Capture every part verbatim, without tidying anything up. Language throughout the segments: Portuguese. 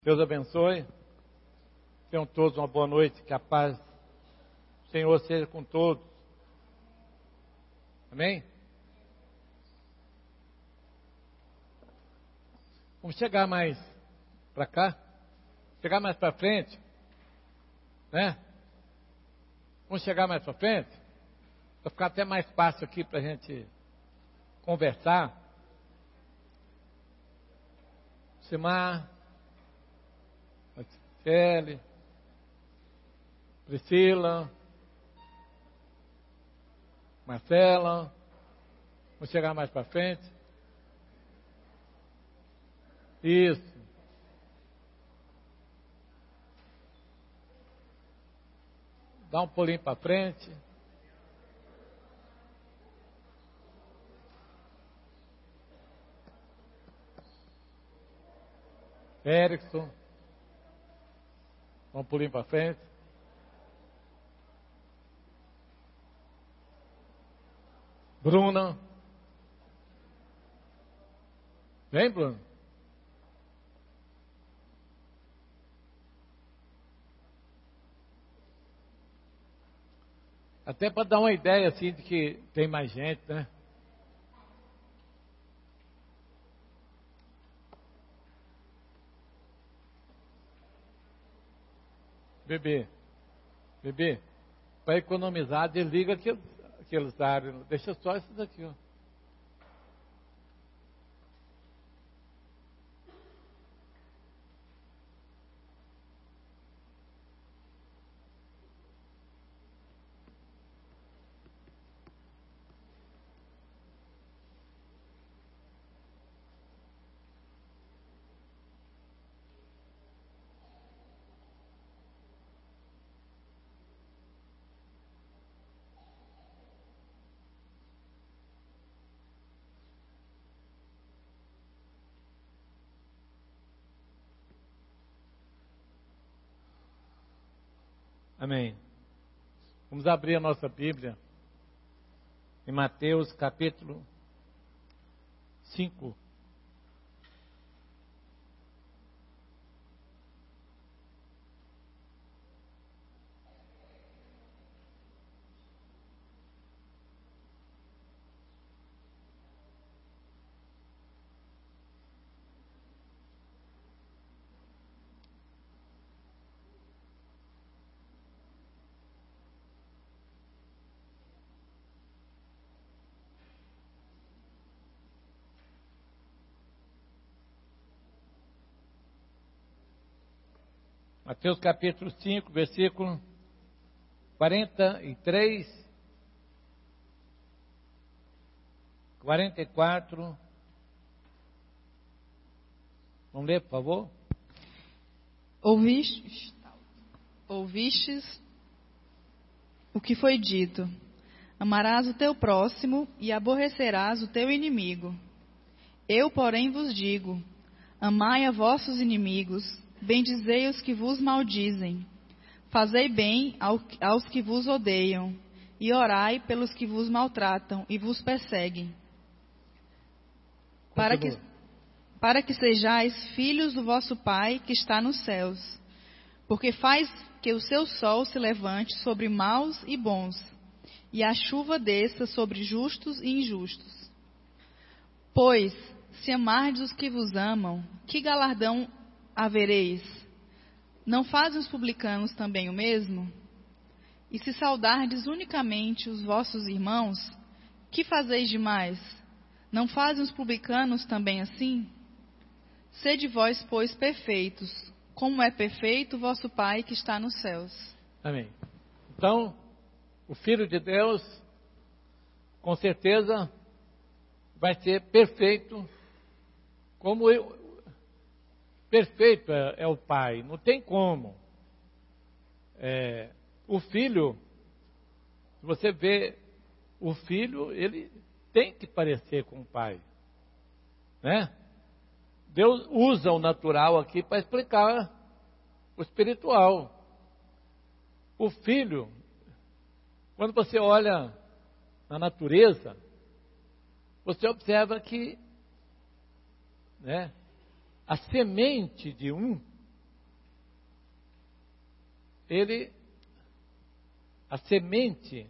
Deus abençoe. Tenham todos uma boa noite. Que a paz do Senhor seja com todos. Amém? Vamos chegar mais para cá. Chegar mais para frente. Né? Vamos chegar mais para frente. Vai ficar até mais fácil aqui para a gente conversar. Simar, Kelly, Priscila, Marcela. Vamos chegar mais para frente. Isso. Dá um pulinho para frente. Erickson. Dá um pulinho para frente. Bruna. Vem, Bruno. Até para dar uma ideia assim de que tem mais gente, né? Bebê, bebê, para economizar, desliga aqueles, aqueles áreas, deixa só esses aqui, ó. Amém. Vamos abrir a nossa Bíblia em Mateus capítulo cinco. Mateus capítulo cinco, versículo quarenta e três, quarenta e quatro. Vamos ler, por favor? Ouvistes, ouvistes o que foi dito: amarás o teu próximo e aborrecerás o teu inimigo. Eu, porém, vos digo: amai a vossos inimigos, bendizei os que vos maldizem, fazei bem aos que vos odeiam, e orai pelos que vos maltratam e vos perseguem, para que, para que sejais filhos do vosso Pai que está nos céus, porque faz que o seu sol se levante sobre maus e bons, e a chuva desça sobre justos e injustos. Pois, se amardes os que vos amam, que galardão havereis? Não fazem os publicanos também o mesmo? E se saudardes unicamente os vossos irmãos, que fazeis demais? Não fazem os publicanos também assim? Sede vós, pois, perfeitos, como é perfeito o vosso Pai que está nos céus. Amém. Então, o Filho de Deus, com certeza, vai ser perfeito, como eu, perfeito é, é o Pai, não tem como. É, o Filho, se você vê o Filho, ele tem que parecer com o Pai, né? Deus usa o natural aqui para explicar o espiritual. O Filho, quando você olha na natureza, você observa que, né, a semente de um ele, a semente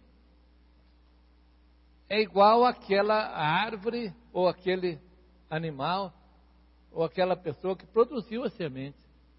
é igual àquela árvore, ou aquele animal, ou aquela pessoa que produziu a semente.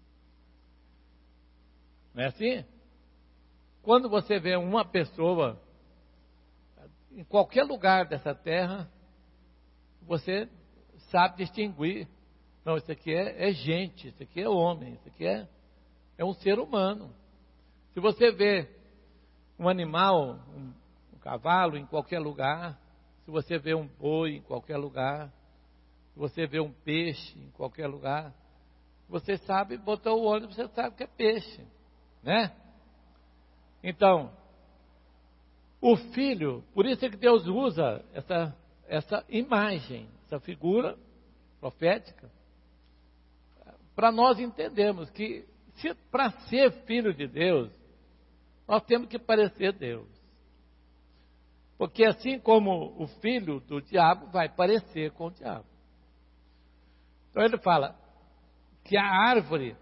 Não é assim? Quando você vê uma pessoa, em qualquer lugar dessa terra, você sabe distinguir. Não, isso aqui é, é gente, isso aqui é homem, isso aqui é, é um ser humano. Se você vê um animal, um, um cavalo em qualquer lugar, se você vê um boi em qualquer lugar, se você vê um peixe em qualquer lugar, você sabe, botou o olho, você sabe que é peixe, né? Então, o filho, por isso é que Deus usa essa, essa imagem, essa figura profética, para nós entendermos que, para ser filho de Deus, nós temos que parecer Deus. Porque assim como o filho do diabo vai parecer com o diabo. Então ele fala que a árvore,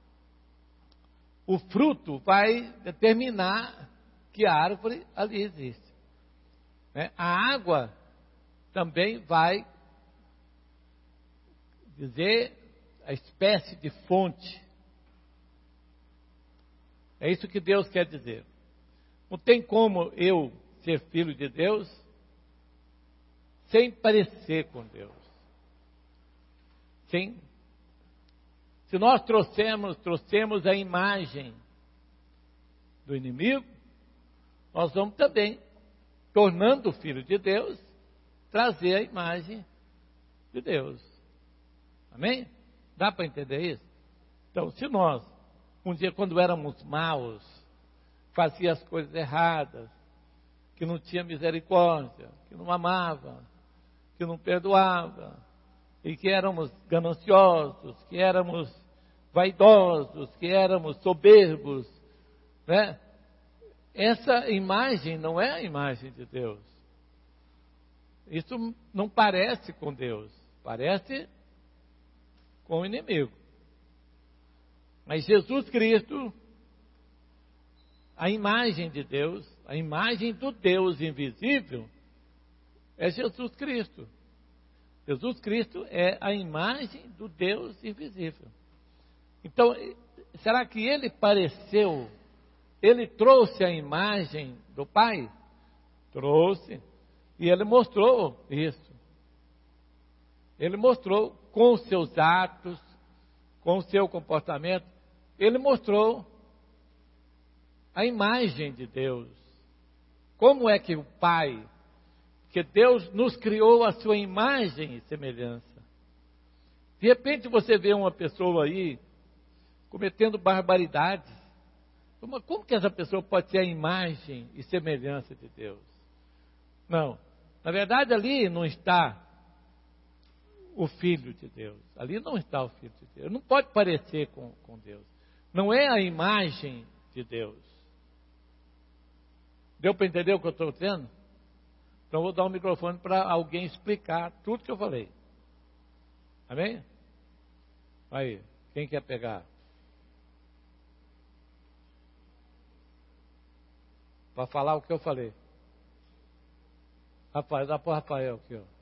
o fruto vai determinar que a árvore ali existe. Né? A água também vai dizer a espécie de fonte. É isso que Deus quer dizer. Não tem como eu ser filho de Deus sem parecer com Deus. Sem, se nós trouxemos, trouxemos a imagem do inimigo, nós vamos também, tornando o filho de Deus, trazer a imagem de Deus. Amém? Dá para entender isso? Então, se nós, um dia quando éramos maus, fazia as coisas erradas, que não tinha misericórdia, que não amava, que não perdoava, e que éramos gananciosos, que éramos vaidosos, que éramos soberbos, né? Essa imagem não é a imagem de Deus. Isso não parece com Deus, parece com o inimigo. Mas Jesus Cristo, a imagem de Deus, a imagem do Deus invisível, é Jesus Cristo. Jesus Cristo é a imagem do Deus invisível. Então, será que ele pareceu, ele trouxe a imagem do Pai? Trouxe. E ele mostrou isso. Ele mostrou com os seus atos, com o seu comportamento, ele mostrou a imagem de Deus. Como é que o Pai, que Deus nos criou a sua imagem e semelhança. De repente você vê uma pessoa aí cometendo barbaridades. Como, como que essa pessoa pode ter a imagem e semelhança de Deus? Não. Na verdade ali não está o Filho de Deus. Ali não está o Filho de Deus. Não pode parecer com, com Deus. Não é a imagem de Deus. Deu para entender o que eu estou dizendo? Então eu vou dar um microfone para alguém explicar tudo que eu falei. Amém? Aí, quem quer pegar? Para falar o que eu falei. Rafael, dá para o Rafael aqui, ó.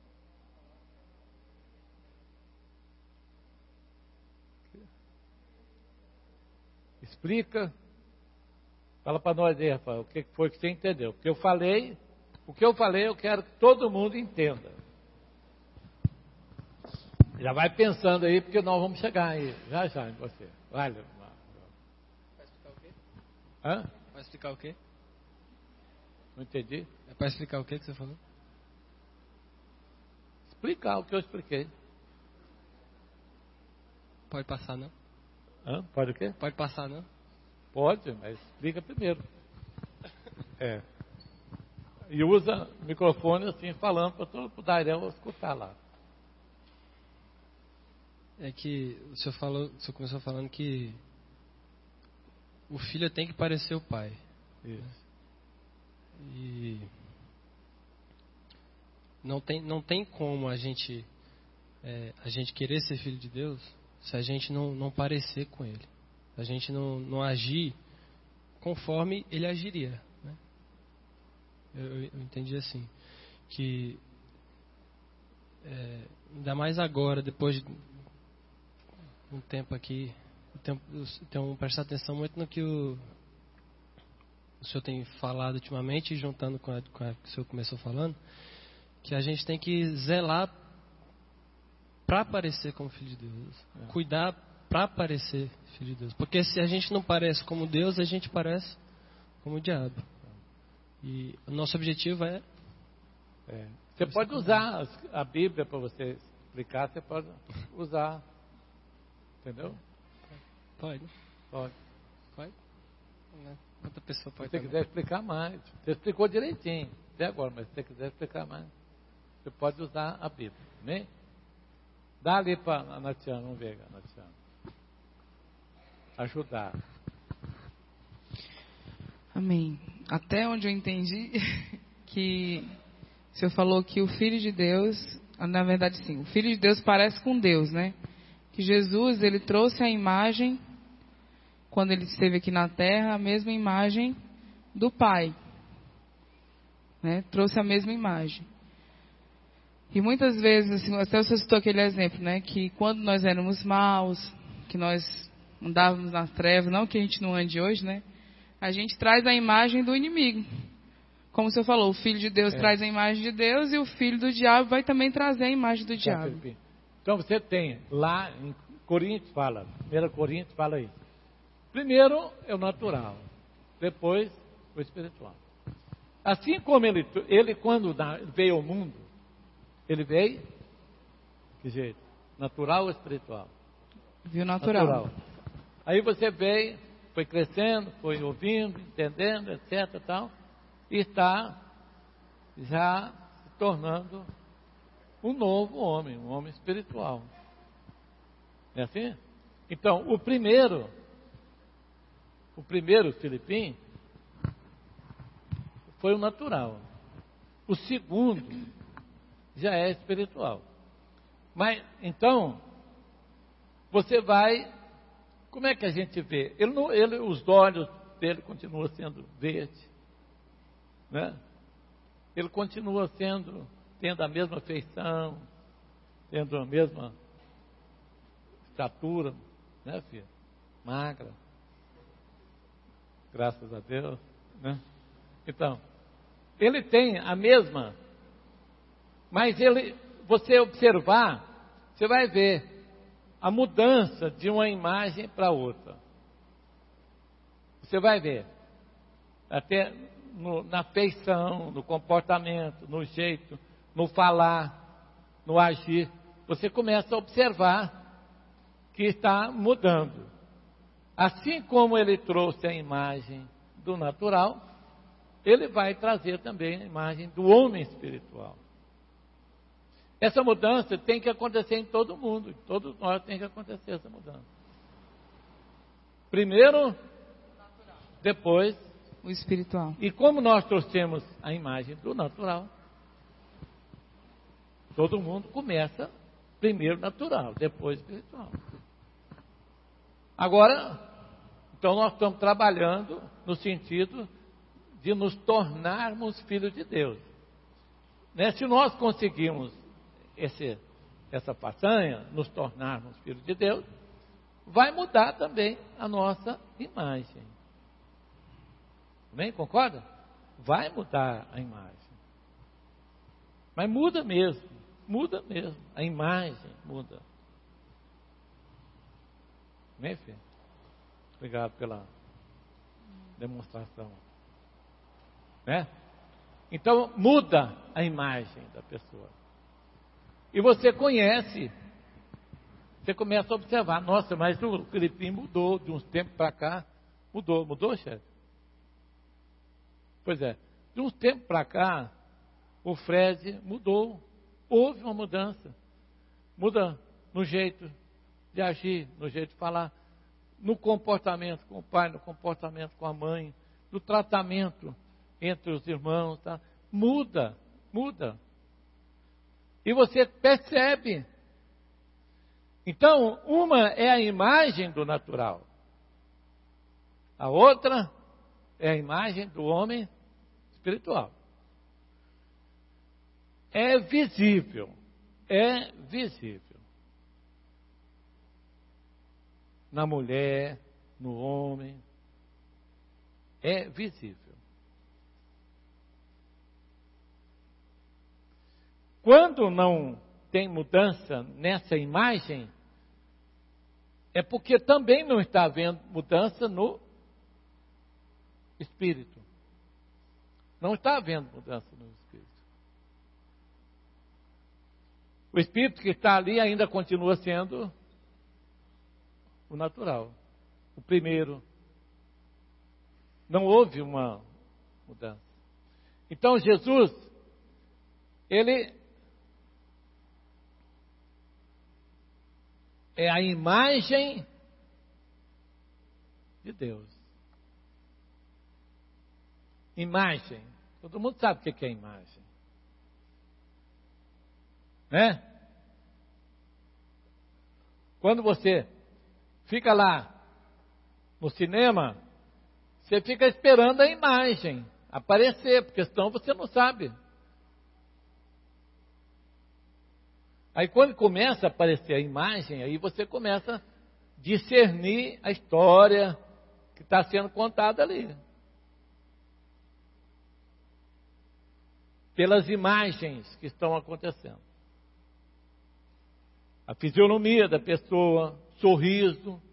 Explica. Fala para nós aí, Rafael, o que foi que você entendeu? Porque eu falei, o que eu falei eu quero que todo mundo entenda. Já vai pensando aí, porque nós vamos chegar aí, já já em você. Vai, vai explicar o quê? Hã? Vai explicar o quê? Não entendi. É para explicar o quê que você falou? Explicar o que eu expliquei. Pode passar, não? Hã? Pode o quê? Pode passar, não? Pode, mas explica primeiro. É. E usa o microfone assim, falando para todo o Dairel escutar lá. É que o senhor falou, o senhor começou falando que o filho tem que parecer o pai. Isso. E não tem, não tem como a gente, é, a gente querer ser filho de Deus se a gente não, não parecer com ele. Se a gente não, não agir conforme ele agiria. Né? Eu, eu, eu entendi assim, que é, ainda mais agora, depois de um tempo aqui, então prestar atenção muito no que o, o senhor tem falado ultimamente, juntando com a, com a que o senhor começou falando, que a gente tem que zelar para parecer como filho de Deus, é. cuidar para parecer filho de Deus, porque se a gente não parece como Deus, a gente parece como o diabo. E o nosso objetivo é... é. Você pode usar a Bíblia para você explicar, você pode usar, entendeu? Pode. Pode. Pode. Outra pessoa pode. Se você também quiser explicar mais, você explicou direitinho até agora, mas se você quiser explicar mais, você pode usar a Bíblia, amém? Dá ali para a Natiana, vamos ver, Natiana. Ajudar. Amém. Até onde eu entendi que o senhor falou que o Filho de Deus, na verdade sim, o Filho de Deus parece com Deus, né? Que Jesus, ele trouxe a imagem, quando ele esteve aqui na terra, a mesma imagem do Pai. Né? Trouxe a mesma imagem. E muitas vezes, assim, até você citou aquele exemplo, né? Que quando nós éramos maus, que nós andávamos nas trevas, não que a gente não ande hoje, né? A gente traz a imagem do inimigo. Como o senhor falou, o Filho de Deus é. traz a imagem de Deus e o filho do diabo vai também trazer a imagem do é, diabo. Felipe. Então você tem lá em Coríntios, fala, primeira Coríntios fala isso. Primeiro é o natural, depois o espiritual. Assim como ele, ele quando veio ao mundo, ele veio, que jeito? Natural ou espiritual? Viu natural. natural. Aí você veio, foi crescendo, foi ouvindo, entendendo, etc. Tal, e está já se tornando um novo homem, um homem espiritual. Não é assim? Então, o primeiro, o primeiro Filipim, foi o natural. O segundo já é espiritual. Mas, então, você vai, como é que a gente vê? Ele não, ele, os olhos dele continuam sendo verdes, né? Ele continua sendo, tendo a mesma feição, tendo a mesma estatura, né, filha? Magra. Graças a Deus, né? Então, ele tem a mesma, mas ele, você observar, você vai ver a mudança de uma imagem para outra. Você vai ver, até no, na feição, no comportamento, no jeito, no falar, no agir, você começa a observar que está mudando. Assim como ele trouxe a imagem do natural, ele vai trazer também a imagem do homem espiritual. Essa mudança tem que acontecer em todo mundo, em todos nós tem que acontecer essa mudança. Primeiro, depois o espiritual. E como nós trouxemos a imagem do natural, todo mundo começa primeiro natural, depois espiritual. Agora, então nós estamos trabalhando no sentido de nos tornarmos filhos de Deus. Né? Se nós conseguirmos esse, essa façanha, nos tornarmos filhos de Deus, vai mudar também a nossa imagem. Bem, concorda? Vai mudar a imagem. Mas muda mesmo, muda mesmo, a imagem muda. Bem, filho? Obrigado pela demonstração. Né? Então, muda a imagem da pessoa. E você conhece, você começa a observar, nossa, mas o Filipinho mudou de uns tempos para cá. Mudou, mudou, chefe? Pois é, de uns tempos para cá, o Fred mudou. Houve uma mudança. Muda no jeito de agir, no jeito de falar, no comportamento com o pai, no comportamento com a mãe, no tratamento entre os irmãos, tá? Muda, muda. E você percebe. Então, uma é a imagem do natural. A outra é a imagem do homem espiritual. É visível, é visível. Na mulher, no homem, é visível. Quando não tem mudança nessa imagem, é porque também não está havendo mudança no espírito. Não está havendo mudança no espírito. O espírito que está ali ainda continua sendo o natural, o primeiro. Não houve uma mudança. Então Jesus, ele é a imagem de Deus. Imagem. Todo mundo sabe o que é imagem. Né? Quando você fica lá no cinema, você fica esperando a imagem aparecer, porque senão você não sabe. Aí quando começa a aparecer a imagem, aí você começa a discernir a história que está sendo contada ali. Pelas imagens que estão acontecendo. A fisionomia da pessoa, sorriso,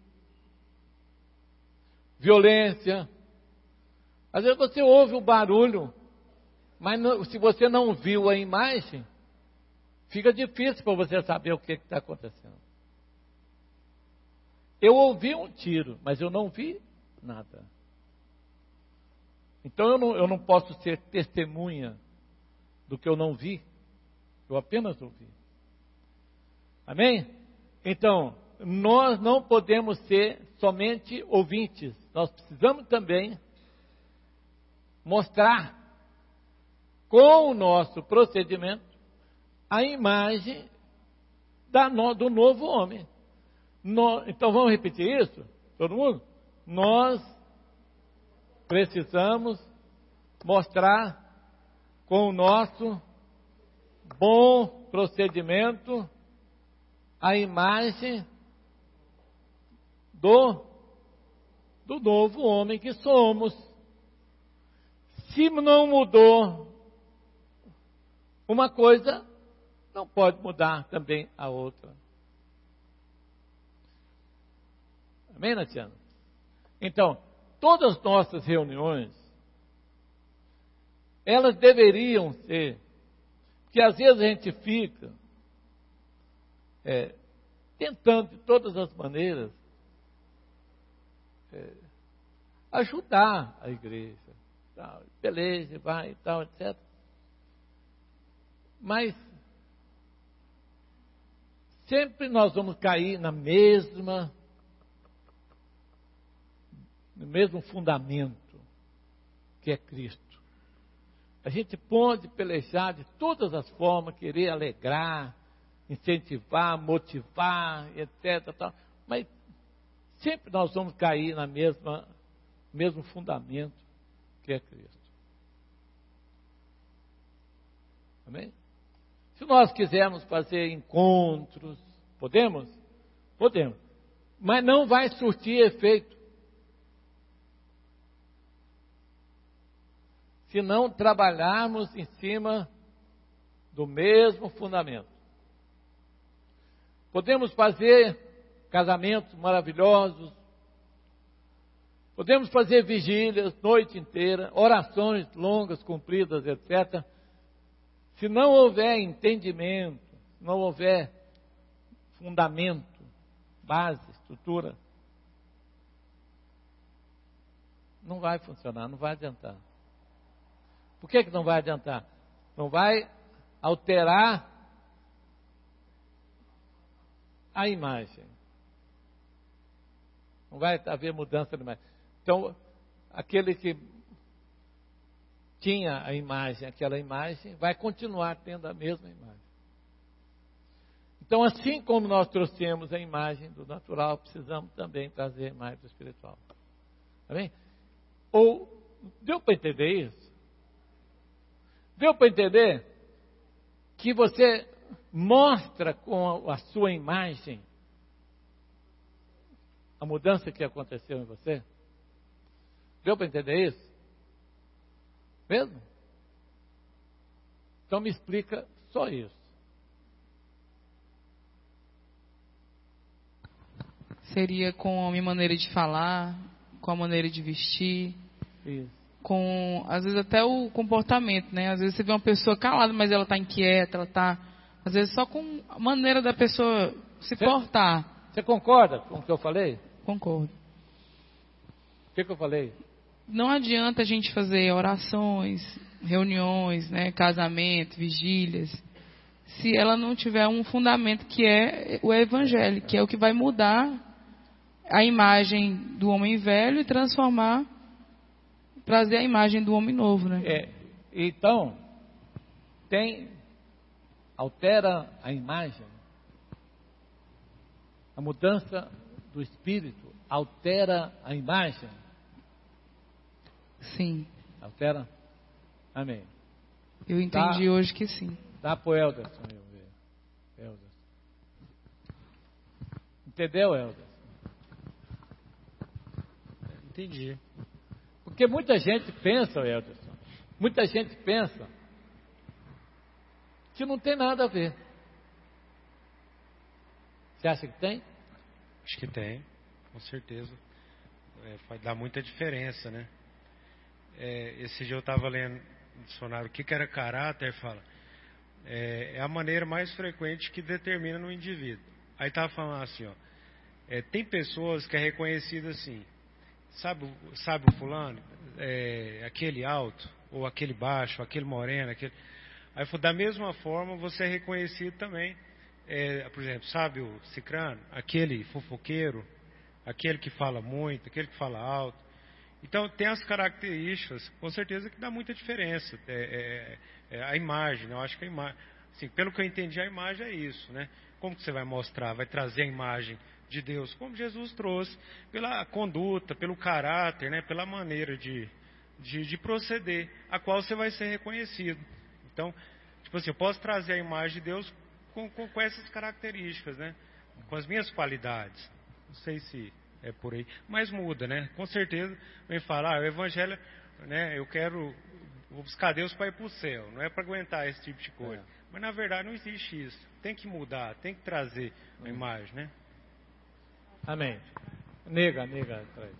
violência. Às vezes você ouve o barulho, mas não, se você não viu a imagem, fica difícil para você saber o que está acontecendo. Eu ouvi um tiro, mas eu não vi nada. Então eu não, eu não posso ser testemunha do que eu não vi. Eu apenas ouvi. Amém? Então, nós não podemos ser somente ouvintes. Nós precisamos também mostrar com o nosso procedimento a imagem da, do novo homem. No, então vamos repetir isso? Todo mundo? Nós precisamos mostrar com o nosso bom procedimento a imagem do, do novo homem que somos. Se não mudou uma coisa, não pode mudar também a outra. Amém, Natiana? Então, todas as nossas reuniões, elas deveriam ser, porque às vezes a gente fica é, tentando de todas as maneiras é, ajudar a igreja, tal, beleza, vai e tal, etcétera. Mas sempre nós vamos cair na mesma, no mesmo fundamento que é Cristo. A gente pode pelejar de todas as formas, querer alegrar, incentivar, motivar, etcétera. Tal, mas sempre nós vamos cair na mesma, mesmo fundamento que é Cristo. Amém? Se nós quisermos fazer encontros, podemos? Podemos. Mas não vai surtir efeito se não trabalharmos em cima do mesmo fundamento. Podemos fazer casamentos maravilhosos, podemos fazer vigílias noite inteira, orações longas, compridas, etcétera. Se não houver entendimento, se não houver fundamento, base, estrutura, não vai funcionar, não vai adiantar. Por que que não vai adiantar? Não vai alterar a imagem. Não vai haver mudança de imagem. Então, aquele que tinha a imagem, aquela imagem, vai continuar tendo a mesma imagem. Então, assim como nós trouxemos a imagem do natural, precisamos também trazer a imagem do espiritual. Amém? Ou Deu para entender isso? Deu para entender que você mostra com a sua imagem a mudança que aconteceu em você? Deu para entender isso? Mesmo? Então me explica só isso. Seria com a minha maneira de falar, com a maneira de vestir, Isso. com, às vezes, até o comportamento, né? Às vezes você vê uma pessoa calada, mas ela está inquieta, ela está, às vezes, só com a maneira da pessoa se Você- portar. Você concorda com o que eu falei? Concordo. O que, que eu falei? Não adianta a gente fazer orações, reuniões, né, casamento, vigílias, se ela não tiver um fundamento que é o evangelho, que é o que vai mudar a imagem do homem velho e transformar, trazer a imagem do homem novo, né? É, então, tem, altera a imagem, a mudança do espírito altera a imagem, Sim, altera? Amém. eu entendi Tá. hoje que sim. Dá para o Elderson, eu ver. Elderson. Entendeu, Elderson? Entendi. Porque muita gente pensa, Elderson, muita gente pensa que não tem nada a ver. Você acha que tem? Acho que tem, com certeza. É, vai dar muita diferença, né? É, esse dia eu estava lendo no dicionário o que, que era caráter, fala. É, é a maneira mais frequente que determina no indivíduo. Aí estava falando assim, ó. É, tem pessoas que é reconhecido assim. Sabe, o- sabe o fulano? É, aquele alto, ou aquele baixo, aquele moreno, aquele... Aí falou, da mesma forma você é reconhecido também. É, por exemplo, sabe o cicrano? Aquele fofoqueiro, aquele que fala muito, aquele que fala alto. Então, tem as características, com certeza que dá muita diferença. É, é, é a imagem, né? Eu acho que a imagem, assim, pelo que eu entendi, a imagem é isso, né? Como que você vai mostrar? Vai trazer a imagem de Deus, como Jesus trouxe, pela conduta, pelo caráter, né? Pela maneira de, de, de proceder, a qual você vai ser reconhecido. Então, tipo assim, eu posso trazer a imagem de Deus com, com, com essas características, né? Com as minhas qualidades. Não sei se é por aí, mas muda, né? Com certeza, vem falar, ah, o evangelho, né? Eu quero vou buscar Deus para ir para o céu, não é para aguentar esse tipo de coisa. É. Mas na verdade não existe isso. Tem que mudar, tem que trazer a imagem, né? Amém. Nega, nega atrás.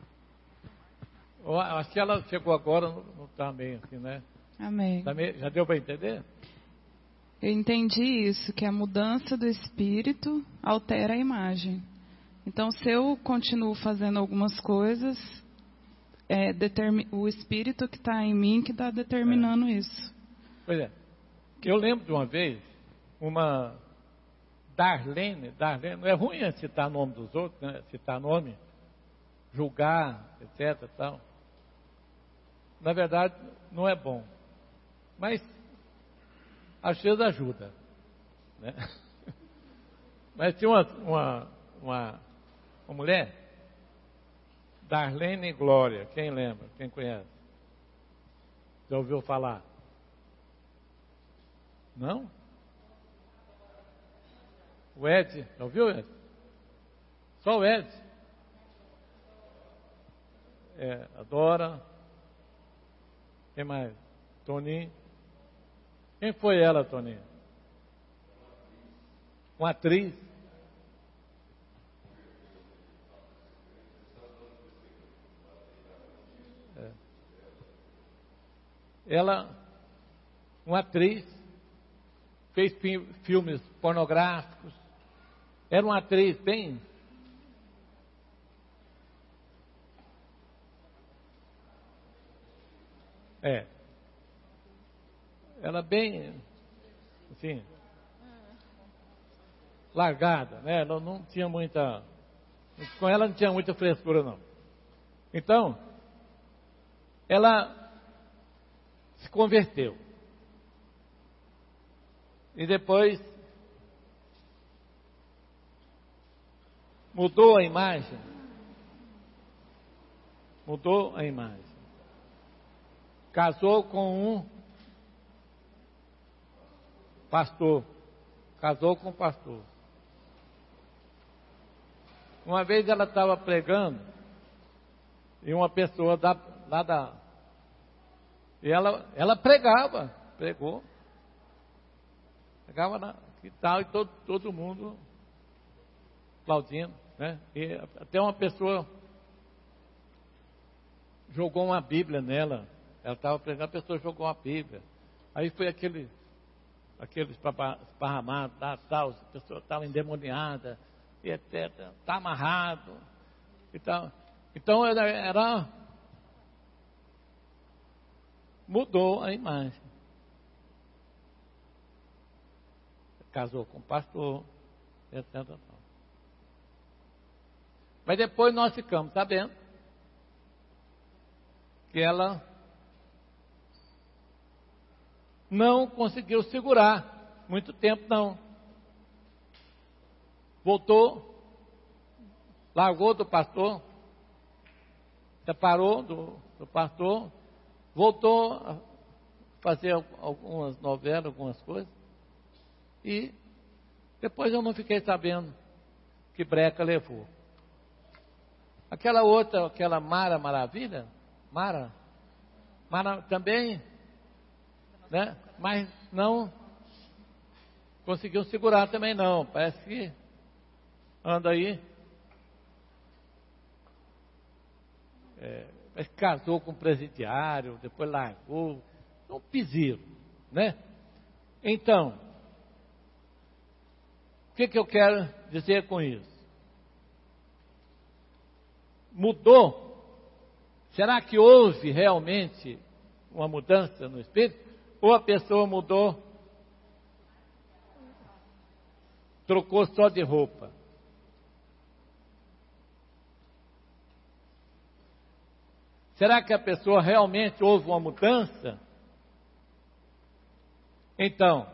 Eu acho que ela chegou agora, não está bem assim, né? Amém. Tá meio- já deu para entender? Eu entendi isso, que a mudança do espírito altera a imagem. Então, se eu continuo fazendo algumas coisas, é determi- o espírito que está em mim que está determinando isso. Pois é. Eu lembro de uma vez, uma Darlene, Darlene, não é ruim citar nome dos outros, né? Citar nome, julgar, etc. Tal. Na verdade, não é bom. Mas, às vezes ajuda. Né? Mas tinha uma, uma, uma, uma mulher, Darlene Glória, quem lembra, quem conhece? Já ouviu falar? Não? O Ed, já ouviu, Ed? Só o Ed. É, a Dora. Quem mais? Toninho. Quem foi ela, Toninho? Uma atriz. É. Ela, uma atriz, fez fi- filmes pornográficos. Era uma atriz bem... É. Ela bem, assim, largada, né? Ela não tinha muita... Com ela não tinha muita frescura, não. Então, ela se converteu. E depois mudou a imagem. Mudou a imagem. casou com um pastor. Casou com um pastor. Uma vez ela estava pregando, e uma pessoa da, lá da... E ela, ela pregava, pregou. Pregava na, e tal, e todo, todo mundo aplaudindo, né? E até uma pessoa jogou uma Bíblia nela. Ela estava pregando, a pessoa jogou uma Bíblia. Aí foi aquele, aqueles esparramados, tá, tal, a pessoa estava endemoniada, e etcétera. Está amarrado e tal. Então era, era mudou a imagem. Casou com o pastor, etcétera. Mas depois nós ficamos sabendo que ela não conseguiu segurar muito tempo, não. Voltou, largou do pastor, separou do, do pastor, voltou a fazer algumas novelas, algumas coisas, e depois eu não fiquei sabendo que breca levou. Aquela outra, aquela Mara Maravilha, Mara, Mara também, né? Mas não conseguiu segurar também não, parece que anda aí, é, mas casou com um presidiário, depois largou, um piseiro, né? Então, o que, que eu quero dizer com isso? Mudou? Será que houve realmente uma mudança no espírito? Ou a pessoa mudou, trocou só de roupa? Será que a pessoa realmente houve uma mudança? Então,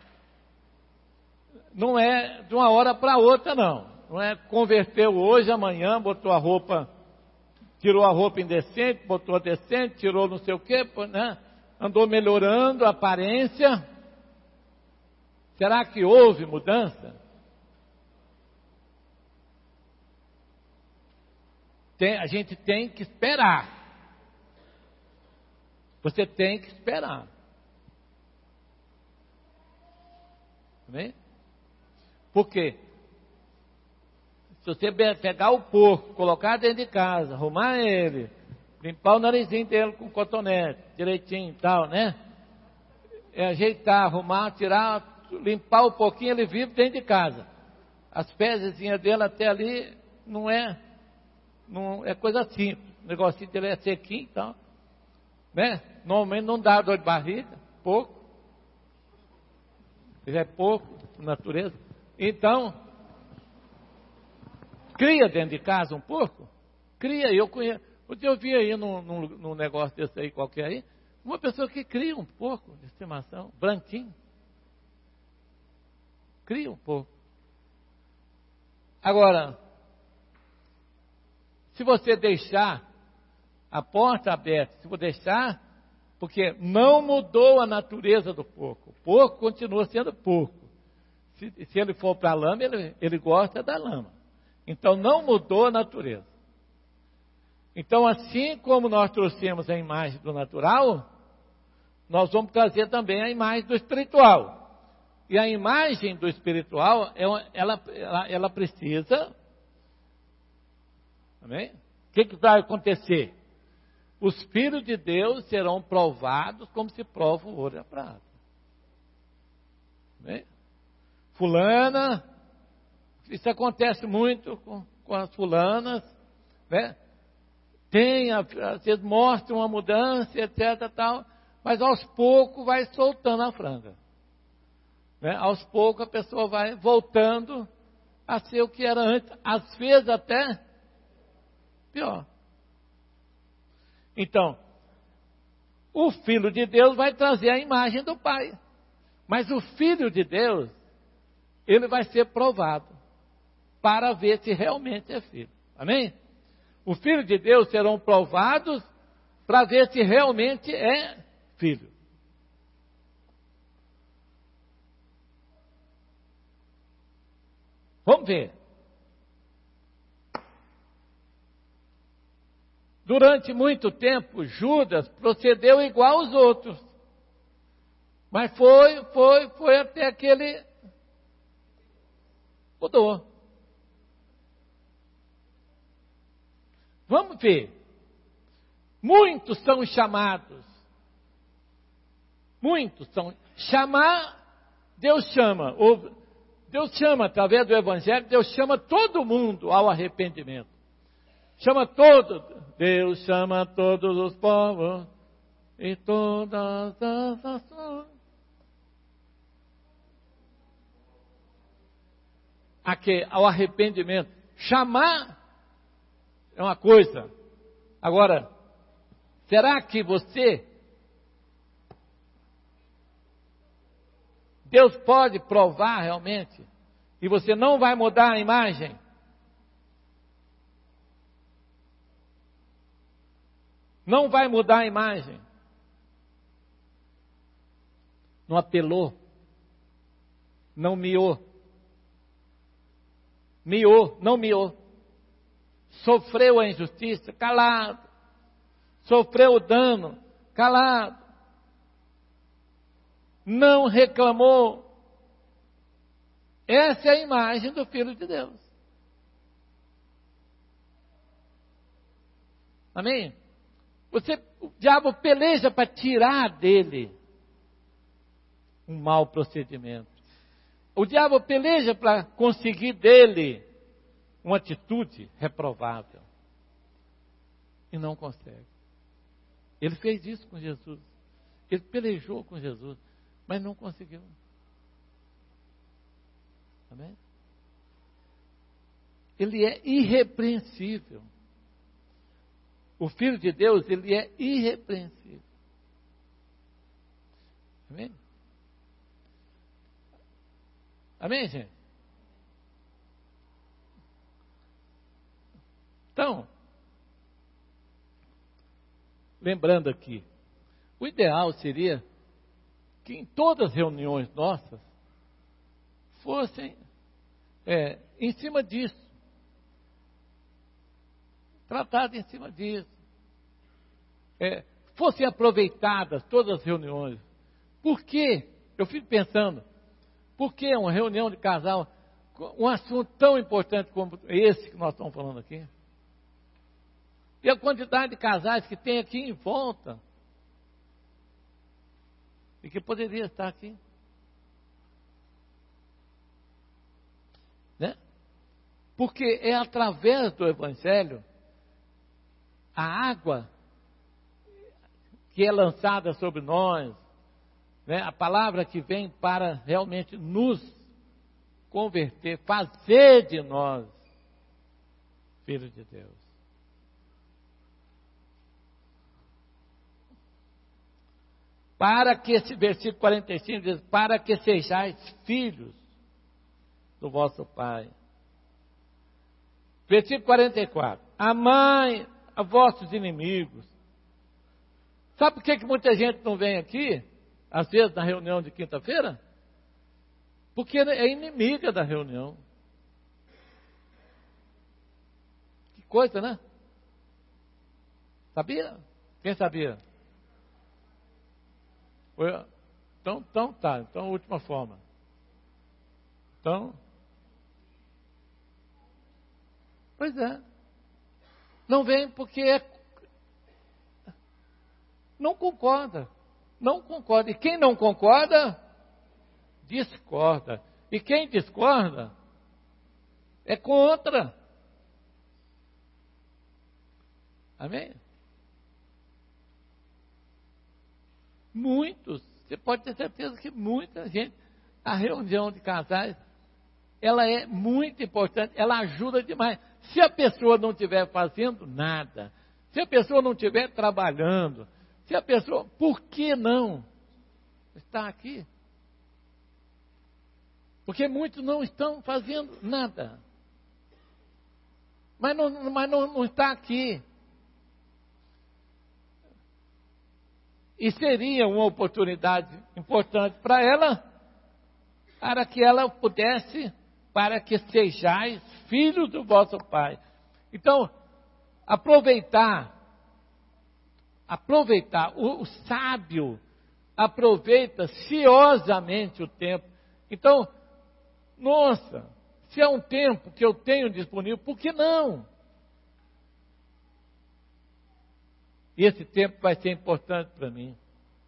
não é de uma hora para outra, não. Não é converteu hoje, amanhã, botou a roupa, tirou a roupa indecente, botou a decente, tirou não sei o quê, né? Andou melhorando a aparência. Será que houve mudança? Tem, a gente tem que esperar. Você tem que esperar. Amém? Por quê? Se você pegar o porco, colocar dentro de casa, arrumar ele, limpar o narizinho dele com cotonete, direitinho e tal, né? É ajeitar, arrumar, tirar, limpar um pouquinho, ele vive dentro de casa. As fezezinhas dele até ali não é, não é coisa simples. O negocinho dele é sequinho e tal, né? Normalmente não dá dor de barriga, pouco. Ele é pouco, natureza. Então, cria dentro de casa um porco? Cria, eu conheço. Outro dia eu vi aí num, num, num negócio desse aí qualquer aí, uma pessoa que cria um porco de estimação, branquinho. Cria um porco. Agora, se você deixar a porta aberta, se você deixar, porque não mudou a natureza do porco. O porco continua sendo porco. Se, se ele for para a lama, ele, ele gosta da lama. Então não mudou a natureza. Então, assim como nós trouxemos a imagem do natural, nós vamos trazer também a imagem do espiritual. E a imagem do espiritual, ela, ela, ela precisa... Amém? O que, que vai acontecer? Os filhos de Deus serão provados como se prova o ouro e a prata. Amém? Fulana, isso acontece muito com, com as fulanas, né? Tem, às vezes mostra uma mudança, etc, tal, mas aos poucos vai soltando a franga, né? Aos poucos a pessoa vai voltando a ser o que era antes, às vezes até pior. Então, o Filho de Deus vai trazer a imagem do Pai, mas o Filho de Deus, ele vai ser provado para ver se realmente é filho. Amém? O Filho de Deus serão provados para ver se realmente é filho. Vamos ver. Durante muito tempo, Judas procedeu igual aos outros. Mas foi, foi, foi até que ele mudou. Vamos ver. Muitos são chamados. Muitos são. Chamar, Deus chama. Ou Deus chama através do Evangelho, Deus chama todo mundo ao arrependimento. Chama todo, Deus chama todos os povos e todas as nações. Aqui, ao arrependimento. Chamar é uma coisa. Agora, será que você, Deus pode provar realmente, e você não vai mudar a imagem? Não vai mudar a imagem. Não apelou. Não miou. Miou, não miou. Sofreu a injustiça, calado. Sofreu o dano, calado. Não reclamou. Essa é a imagem do Filho de Deus. Amém? Você, o diabo peleja para tirar dele um mau procedimento. O diabo peleja para conseguir dele uma atitude reprovável. E não consegue. Ele fez isso com Jesus. Ele pelejou com Jesus, mas não conseguiu. Amém? Ele é irrepreensível. O Filho de Deus, ele é irrepreensível. Amém? Amém, gente? Então, lembrando aqui, o ideal seria que em todas as reuniões nossas fossem é, em cima disso. Tratado em cima disso. É, fossem aproveitadas todas as reuniões. Por quê? Eu fico pensando, por que uma reunião de casal, um assunto tão importante como esse que nós estamos falando aqui? E a quantidade de casais que tem aqui em volta, e que poderia estar aqui. Né? Porque é através do Evangelho, a água que é lançada sobre nós, né, a palavra que vem para realmente nos converter, fazer de nós filhos de Deus. Para que, esse versículo quarenta e cinco diz, para que sejais filhos do vosso Pai. Versículo quarenta e quatro, amai a vossos inimigos. Sabe por que, que muita gente não vem aqui, às vezes na reunião de quinta-feira? Porque é inimiga da reunião. Que coisa, né? Sabia? Quem sabia? Então, então tá, então última forma. Então, pois é. Não vem porque é, não concorda. Não concorda. E quem não concorda, discorda. E quem discorda, é contra. Amém? Muitos, você pode ter certeza que muita gente, a reunião de casais, ela é muito importante, ela ajuda demais. Se a pessoa não estiver fazendo nada, se a pessoa não estiver trabalhando, se a pessoa, por que não está aqui? Porque muitos não estão fazendo nada. Mas não, mas não, não está aqui. E seria uma oportunidade importante para ela, para que ela pudesse, para que sejais filhos do vosso Pai. Então, aproveitar, aproveitar, o, o sábio aproveita ciosamente o tempo. Então, nossa, se é um tempo que eu tenho disponível, por que não? E esse tempo vai ser importante para mim.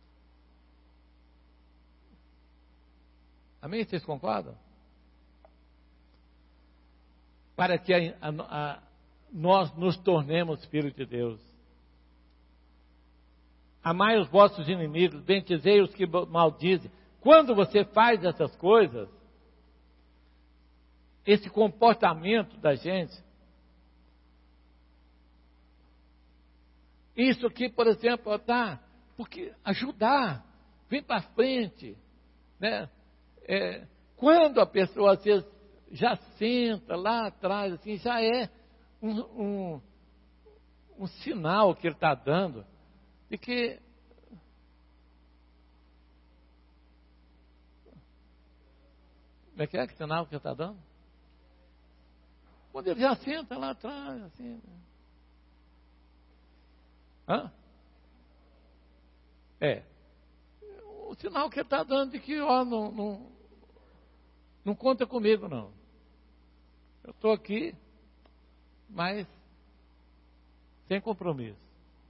Amém? Vocês concordam? Para que a, a, a, nós nos tornemos filhos de Deus. Amai os vossos inimigos, bendizei os que maldizem. Quando você faz essas coisas, esse comportamento da gente, isso aqui, por exemplo, tá, porque ajudar, vem para frente, né? É, quando a pessoa às vezes já senta lá atrás, assim, já é um, um, um sinal que ele está dando de que como é que é que sinal que ele está dando? Quando ele já senta lá atrás, assim. Hã? É. O sinal que ele está dando de que, ó, não, não, não conta comigo, não. Eu estou aqui, mas sem compromisso.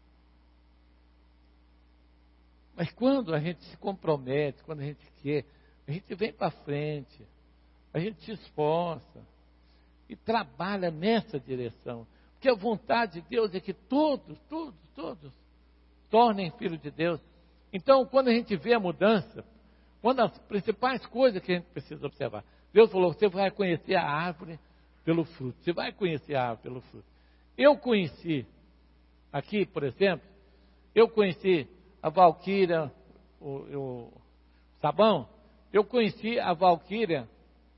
Mas quando a gente se compromete, quando a gente quer, a gente vem para frente, a gente se esforça e trabalha nessa direção. Porque a vontade de Deus é que todos, todos, todos tornem filhos de Deus. Então, quando a gente vê a mudança, uma das principais coisas que a gente precisa observar, Deus falou, você vai conhecer a árvore pelo fruto. Você vai conhecer a árvore pelo fruto. Eu conheci, aqui, por exemplo, eu conheci a Valquíria, o, o Sabão, eu conheci a Valquíria,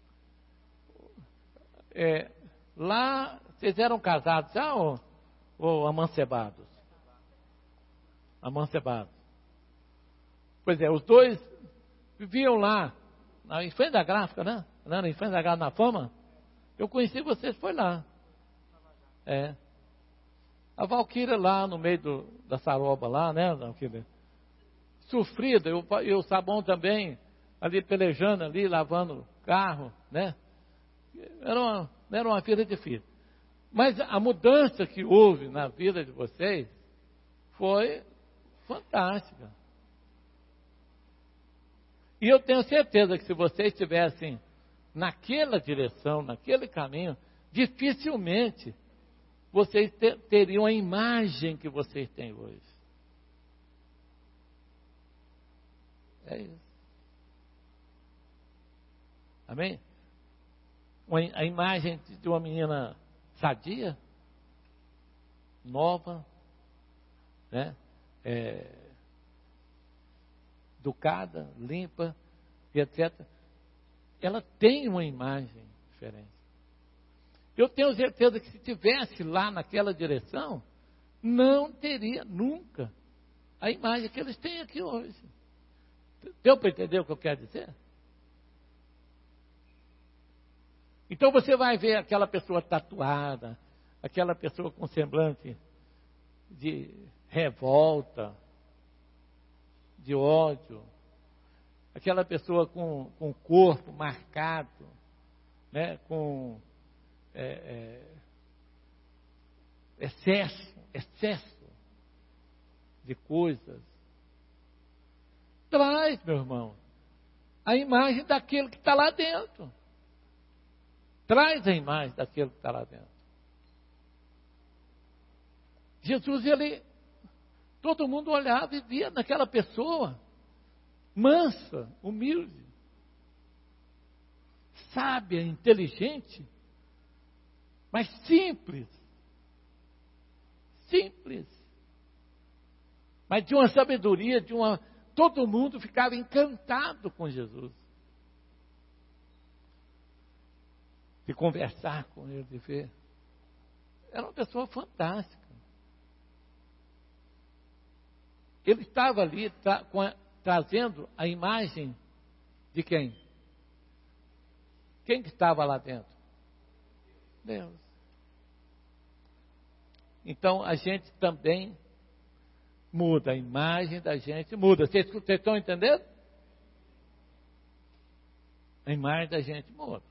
é, lá, vocês eram casados já ou, ou amancebados? Amancebados. Pois é, os dois viviam lá, na, em frente da gráfica, né? Não era em frente da gráfica na Fama? Eu conheci vocês, foi lá. É. A Valquíria lá no meio do, da saroba lá, né? Sofrida, eu, e o Sabão também, ali pelejando, ali, lavando carro, né? Era uma, era uma vida difícil. Mas a mudança que houve na vida de vocês foi fantástica. E eu tenho certeza que se vocês estivessem naquela direção, naquele caminho, dificilmente vocês ter, teriam a imagem que vocês têm hoje. É isso. Amém? A imagem de uma menina sadia, nova, né? É, educada, limpa, e etcétera. Ela tem uma imagem diferente. Eu tenho certeza que se tivesse lá naquela direção, não teria nunca a imagem que eles têm aqui hoje. Deu para entender o que eu quero dizer? Então você vai ver aquela pessoa tatuada, aquela pessoa com semblante de revolta, de ódio, aquela pessoa com, com o corpo marcado, né, com é, é, excesso, excesso de coisas. Traz, meu irmão, a imagem daquele que está lá dentro. Traz a imagem daquele que está lá dentro. Jesus, ele, todo mundo olhava e via naquela pessoa mansa, humilde, sábia, inteligente, mas simples. Simples. Mas de uma sabedoria, de uma... Todo mundo ficava encantado com Jesus. De conversar com ele, de ver. Era uma pessoa fantástica. ele estava ali tra, com a, trazendo a imagem de quem? Quem que estava lá dentro? Deus. Então a gente também muda, a imagem da gente muda. Vocês, vocês estão entendendo? A imagem da gente muda.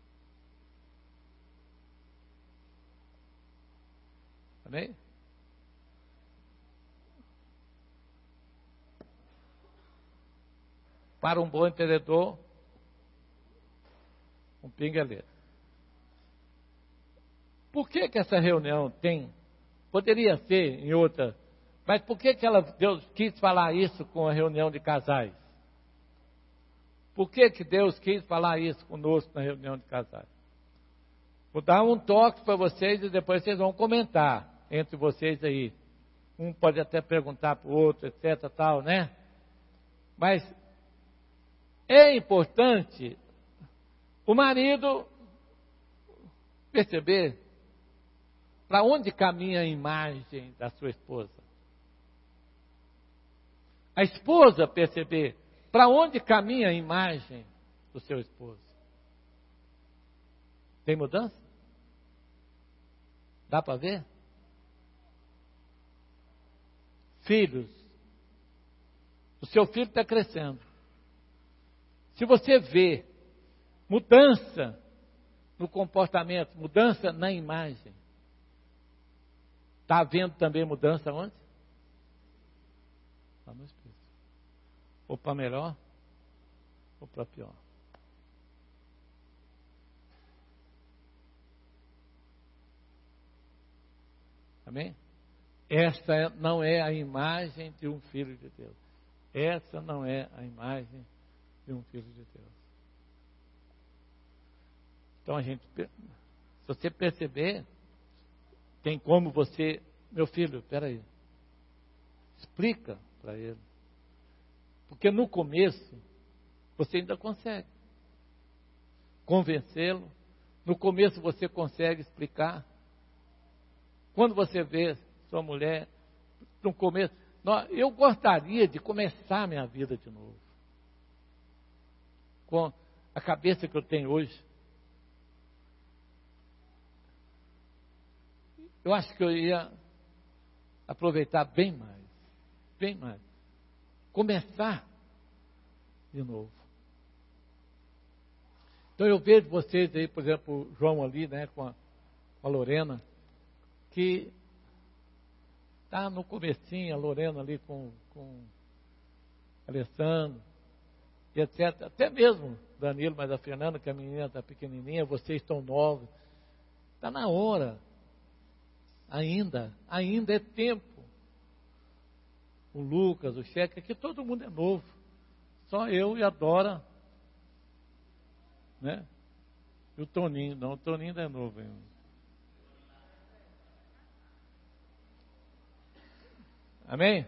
Amém? Para um bom entendedor, um pinga-leiro. Por que que essa reunião tem? Poderia ser em outra, mas por que que ela, Deus quis falar isso com a reunião de casais? Por que que Deus quis falar isso conosco na reunião de casais? Vou dar um toque para vocês e depois vocês vão comentar entre vocês aí. Um pode até perguntar para o outro, etc, tal, né? Mas é importante o marido perceber para onde caminha a imagem da sua esposa. A esposa perceber para onde caminha a imagem do seu esposo. Tem mudança? Dá para ver? Filhos. O seu filho está crescendo. Se você vê mudança no comportamento, mudança na imagem, está havendo também mudança onde? Lá no espírito. Ou para melhor, ou para pior. Amém? Essa não é a imagem de um filho de Deus. Essa não é a imagem de um filho de Deus. Então a gente, se você perceber, tem como você, meu filho, espera aí, explica para ele. Porque no começo, você ainda consegue convencê-lo. No começo você consegue explicar. Quando você vê sua mulher, no começo, eu gostaria de começar minha vida de novo. Com a cabeça que eu tenho hoje. Eu acho que eu ia aproveitar bem mais. Bem mais. Começar de novo. Então eu vejo vocês aí, por exemplo, o João ali, né, com a, com a Lorena, que está no comecinho, a Lorena ali com, com Alessandro, e etcétera. Até mesmo Danilo, mas a Fernanda, que a menina está pequenininha, vocês estão novos. Está na hora. Ainda, ainda é tempo. O Lucas, o Cheque, aqui todo mundo é novo. Só eu e a Dora, né? E o Toninho, não, o Toninho ainda é novo ainda. Amém?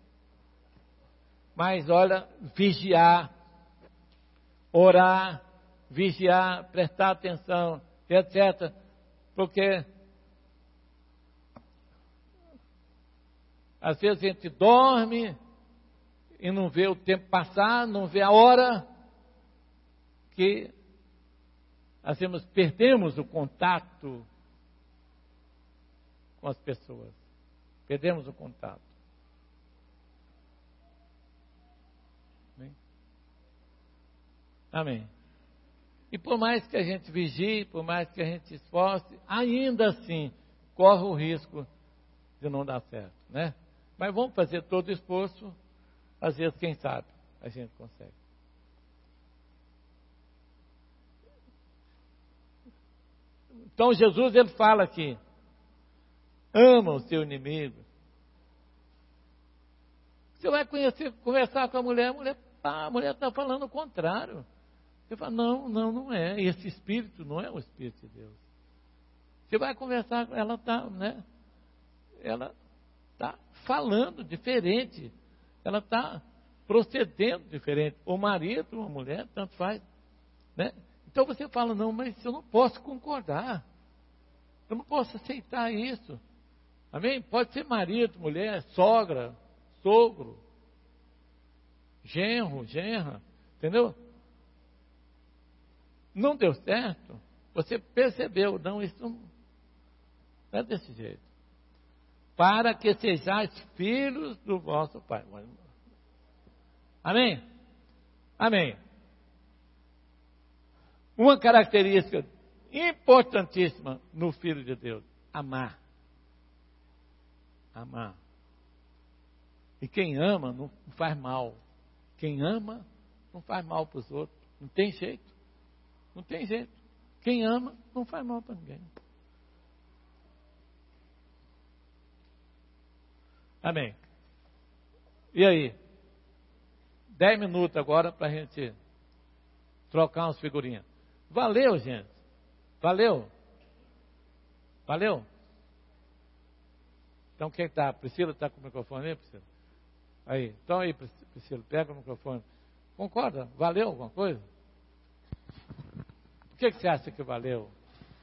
Mas olha, vigiar, orar, vigiar, prestar atenção, etcétera. Porque às vezes a gente dorme e não vê o tempo passar, não vê a hora que às vezes perdemos o contato com as pessoas. Perdemos o contato. Amém? Amém. E por mais que a gente vigie, por mais que a gente se esforce, ainda assim corre o risco de não dar certo, né? Mas vamos fazer todo o esforço, às vezes, quem sabe, a gente consegue. Então Jesus, ele fala aqui, ama o seu inimigo. Você vai conhecer, conversar com a mulher, a mulher ah, a mulher está falando o contrário. Você fala, não, não, não é. Esse espírito não é o Espírito de Deus. Você vai conversar com ela, está, né? Ela está falando diferente. Ela está procedendo diferente. O marido, ou a mulher, tanto faz. Né? Então você fala, não, mas eu não posso concordar. Eu não posso aceitar isso. Amém? Pode ser marido, mulher, sogra, sogro, genro, genra, entendeu? Não deu certo, você percebeu, não, isso não é desse jeito. Para que sejais filhos do vosso Pai. Amém? Amém. Uma característica importantíssima no Filho de Deus: amar. Amar. E quem ama não faz mal. Quem ama não faz mal para os outros. Não tem jeito. Não tem jeito. Quem ama não faz mal para ninguém. Amém. E aí? Dez minutos agora para a gente trocar umas figurinhas. Valeu, gente. Valeu? Valeu? Então quem está? Priscila está com o microfone aí, Priscila? Aí. Então aí, Priscila, pega o microfone. Concorda? Valeu alguma coisa? O que, que você acha que valeu?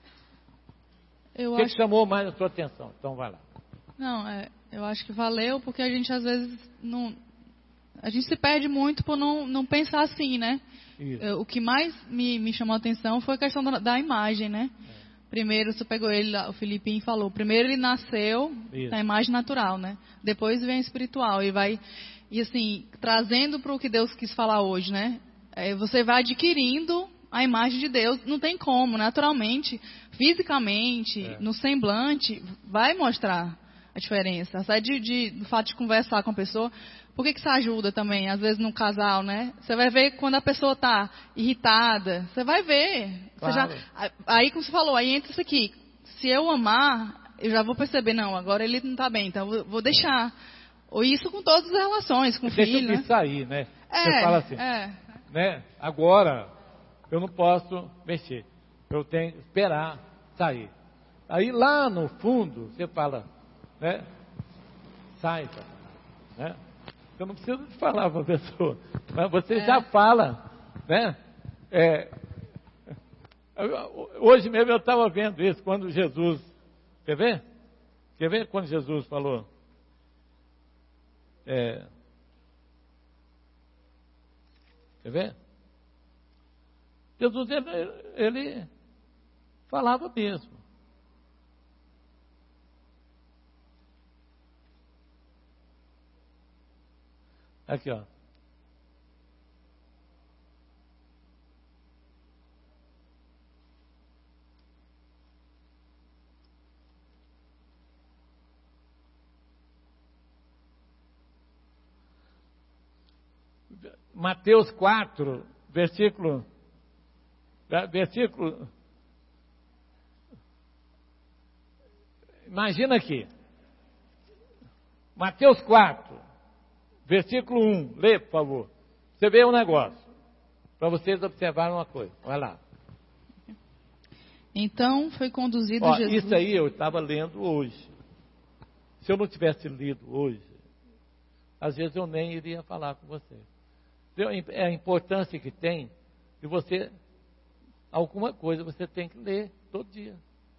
Eu o que, acho... que chamou mais a sua atenção? Então vai lá. Não, é, eu acho que valeu porque a gente às vezes não... A gente se perde muito por não, não pensar assim, né? Eu, o que mais me, me chamou a atenção foi a questão da, da imagem, né? É. Primeiro, você pegou ele, o Filipinho falou, primeiro ele nasceu Isso. na imagem natural, né? Depois vem a espiritual e vai, e assim, trazendo para o que Deus quis falar hoje, né? É, você vai adquirindo a imagem de Deus, não tem como, naturalmente, fisicamente, é. no semblante, vai mostrar a diferença. Sai de, de, do fato de conversar com a pessoa. Por que, que isso ajuda também, às vezes, num casal, né? Você vai ver quando a pessoa está irritada. Você vai ver. Você claro. já, aí, como você falou, aí entra isso aqui. Se eu amar, eu já vou perceber, não, agora ele não está bem, então eu vou deixar. Ou isso com todas as relações, com o filho, né? Deixa eu sair, né? É, você fala assim, é. né? Agora, eu não posso mexer. Eu tenho que esperar sair. Aí, lá no fundo, você fala, né? Sai, né? Eu não preciso de falar para a pessoa, mas você é. já fala, né? É, hoje mesmo eu estava vendo isso, quando Jesus, quer ver? Quer ver quando Jesus falou? É, quer ver? Jesus, ele, ele falava mesmo. Aqui, ó. Mateus quatro, versículo, versículo, imagina aqui, Mateus quatro, versículo um, lê, por favor. Você vê um negócio, para vocês observarem uma coisa. Vai lá. Então foi conduzido Ó, Jesus... Isso aí eu estava lendo hoje. Se eu não tivesse lido hoje, às vezes eu nem iria falar com você. É a importância que tem de você, alguma coisa você tem que ler todo dia.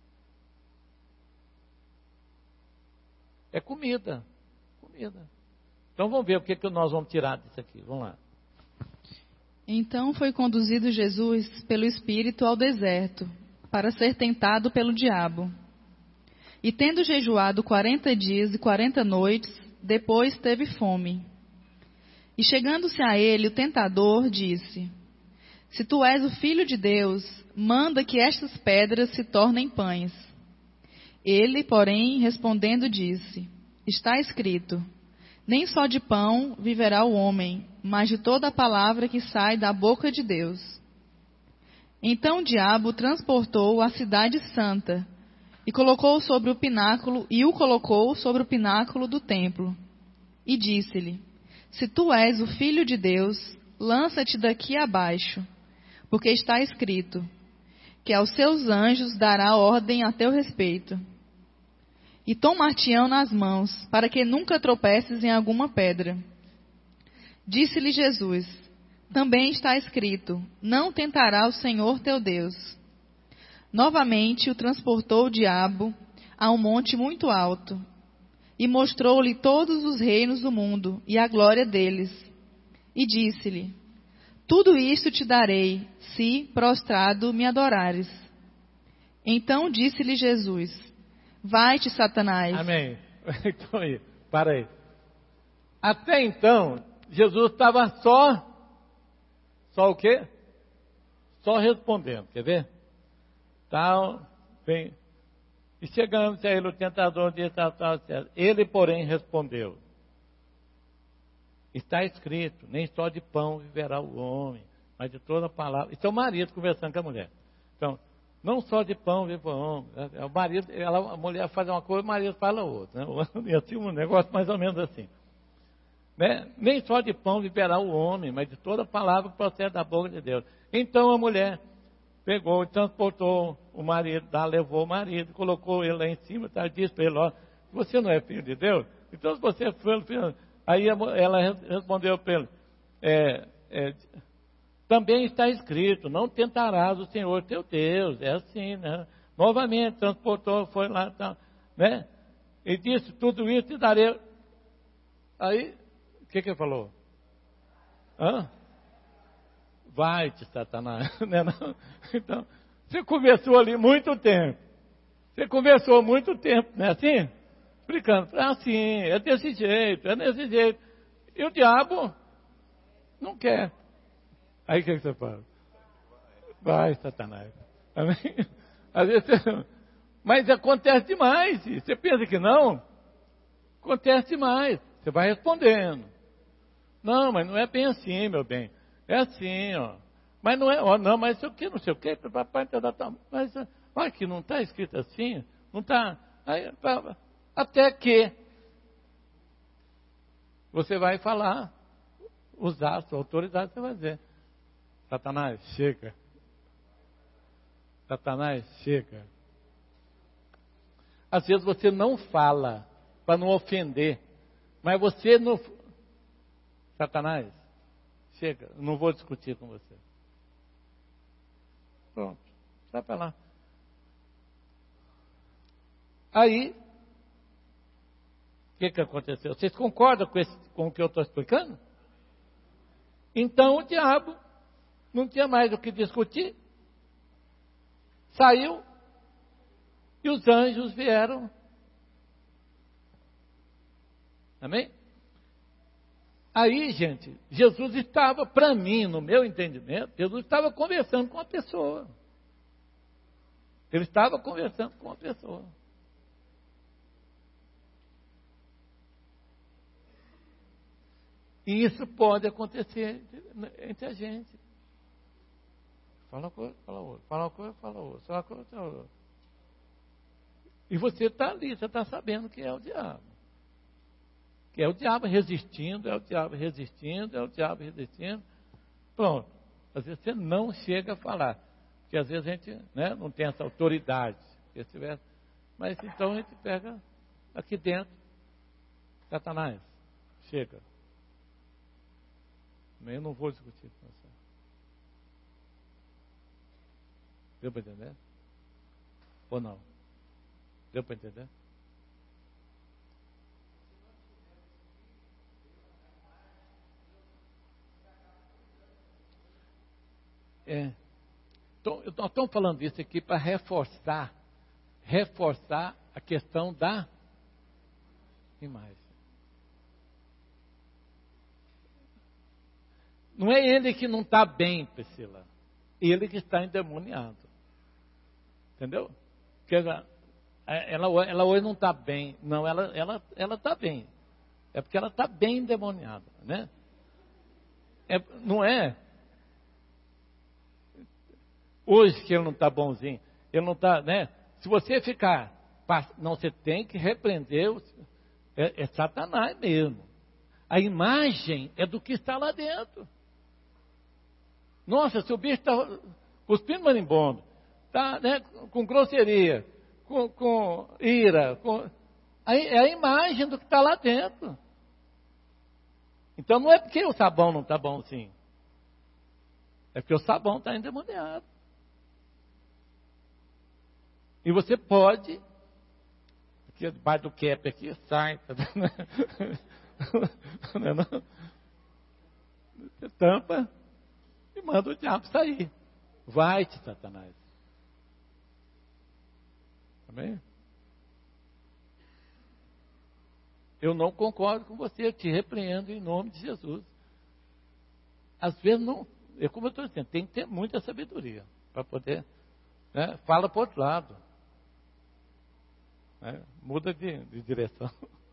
É comida, comida. Então vamos ver o que, que nós vamos tirar disso aqui. Vamos lá. Então foi conduzido Jesus pelo Espírito ao deserto, para ser tentado pelo diabo. E tendo jejuado quarenta dias e quarenta noites, depois teve fome. E chegando-se a ele, o tentador disse: Se tu és o Filho de Deus, manda que estas pedras se tornem pães. Ele, porém, respondendo, disse: Está escrito: Nem só de pão viverá o homem, mas de toda a palavra que sai da boca de Deus. Então o diabo transportou a cidade santa e colocou sobre o pináculo e o colocou sobre o pináculo do templo. E disse-lhe: Se tu és o Filho de Deus, lança-te daqui abaixo, porque está escrito que aos seus anjos dará ordem a teu respeito. E tomar-te-ão nas mãos, para que nunca tropeces em alguma pedra. Disse-lhe Jesus: Também está escrito: Não tentará o Senhor teu Deus. Novamente o transportou o diabo a um monte muito alto, e mostrou-lhe todos os reinos do mundo e a glória deles. E disse-lhe: tudo isto te darei, se, prostrado, me adorares. Então disse-lhe Jesus: vai-te, Satanás. Amém. Então aí, para aí. Até então, Jesus estava só, só o quê? Só respondendo, quer ver? Tal, bem. E chegamos a ele, o tentador disse tal, tal, tal. Ele, porém, respondeu: está escrito, nem só de pão viverá o homem, mas de toda palavra. Isso é o marido conversando com a mulher. Então, não só de pão vive o homem. É o marido, ela, a mulher faz uma coisa, o marido fala outra. Né? Eu tinha um negócio mais ou menos assim. Né? Nem só de pão viverá o homem, mas de toda palavra que procede da boca de Deus. Então a mulher pegou e transportou o marido, tá? Levou o marido, colocou ele lá em cima, tá? Disse para ele: ó, você não é filho de Deus? Então se você é filho de Deus. Aí ela respondeu para ele: é, é, também está escrito, não tentarás o Senhor teu Deus. É assim, né? Novamente transportou, foi lá, tá, né? E disse: tudo isso te darei. Aí, o que que ele falou? Hã? Vai-te, Satanás. Não é não? Então, você conversou ali muito tempo. Você conversou muito tempo, não é assim? Explicando, ah, sim, é desse jeito, é desse jeito. E o diabo não quer. Aí o que, que você fala? Vai, Satanás. Amém? Às vezes você... Mas acontece demais. Você pensa que não? Acontece demais. Você vai respondendo. Não, mas não é bem assim, meu bem. É assim, ó. Mas não é, ó, não, mas sei o que, não sei o que, papai, tá, tá, mas olha que não está escrito assim, não está. Até que você vai falar, usar a sua autoridade, você vai dizer: Satanás, chega. Satanás, chega. Às vezes você não fala para não ofender, mas você não. Satanás, chega, não vou discutir com você. Pronto, sai para lá. Aí, o que, que aconteceu? Vocês concordam com, esse, com o que eu estou explicando? Então o diabo não tinha mais o que discutir. Saiu e os anjos vieram. Amém? Aí, gente, Jesus estava, para mim, no meu entendimento, Jesus estava conversando com a pessoa. Ele estava conversando com a pessoa. E isso pode acontecer entre a gente. Fala uma coisa, fala outra. Fala uma coisa, fala outra. Fala uma coisa, fala outra. E você está ali, você está sabendo que é o diabo. Que é o diabo resistindo, é o diabo resistindo, é o diabo resistindo. Pronto. Às vezes você não chega a falar. Porque às vezes a gente, né, não tem essa autoridade. Se tivesse, mas então a gente pega aqui dentro. Satanás, chega. Eu não vou discutir com você. Deu para entender? Ou não? Deu para entender? É. Então, nós estamos falando isso aqui para reforçar, reforçar a questão da imagem. Não é ele que não está bem, Priscila. Ele que está endemoniado. Entendeu? Porque ela, ela, ela hoje não está bem. Não, ela está ela, ela tá bem. É porque ela está bem endemoniada. Né? É, não é? Hoje que ele não está bonzinho. Ele não está, né? Se você ficar... Não, você tem que repreender. É, é Satanás mesmo. A imagem é do que está lá dentro. Nossa, se o bicho está cuspindo marimbondo, está, né, com grosseria, com, com ira, com, aí é a imagem do que está lá dentro. Então não é porque o sabão não está bom sim. É porque o sabão está endemoniado. E você pode, aqui debaixo do cap aqui, sai. Tá vendo? Não é não? Você tampa e manda o diabo sair. Vai-te, Satanás. Amém? Eu não concordo com você, eu te repreendo em nome de Jesus. Às vezes não, é como eu estou dizendo, tem que ter muita sabedoria para poder, né? Fala para o outro lado, né? Muda de, de direção.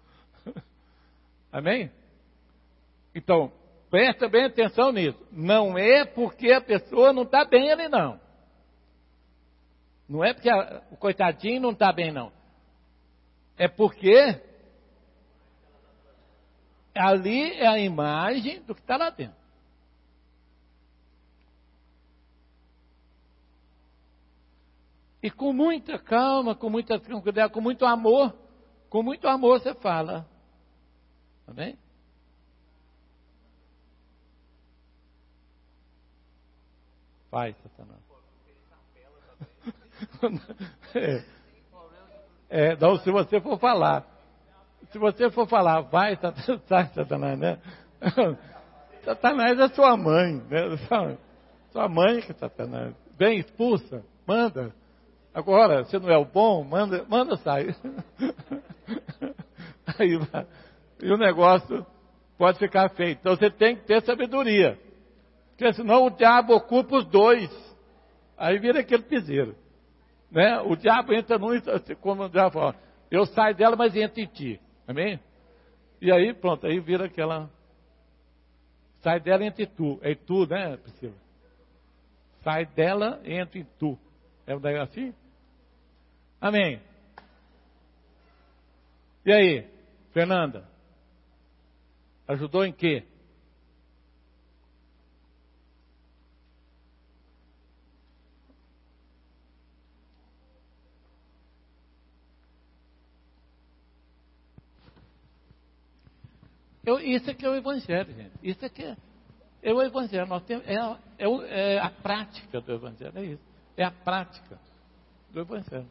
Amém? Então, presta bem atenção nisso. Não é porque a pessoa não está bem ali, não. Não é porque a, o coitadinho não está bem, não. É porque ali é a imagem do que está lá dentro. E com muita calma, com muita tranquilidade, com muito amor, com muito amor você fala. Amém? Faz, Satanás. É, é, não, se você for falar, se você for falar, vai, sai, Satanás, né? Satanás é sua mãe, né? Sua mãe que é Satanás. Vem, expulsa, manda. Agora, se não é o bom, manda, manda sair. Aí vai. E o negócio pode ficar feio. Então você tem que ter sabedoria. Porque senão o diabo ocupa os dois. Aí vira aquele piseiro. Né? O diabo entra num, como o diabo fala, eu saio dela, mas entro em ti. Amém? E aí, pronto, aí vira aquela. Sai dela, entra em tu. É tu, né, Priscila? Sai dela, entra em tu. É daí assim? Amém. E aí, Fernanda? Ajudou em quê? Eu, isso aqui é o Evangelho, gente. Isso aqui é, é o Evangelho. Nós temos, é, é, é a prática do Evangelho. É isso. É a prática do Evangelho.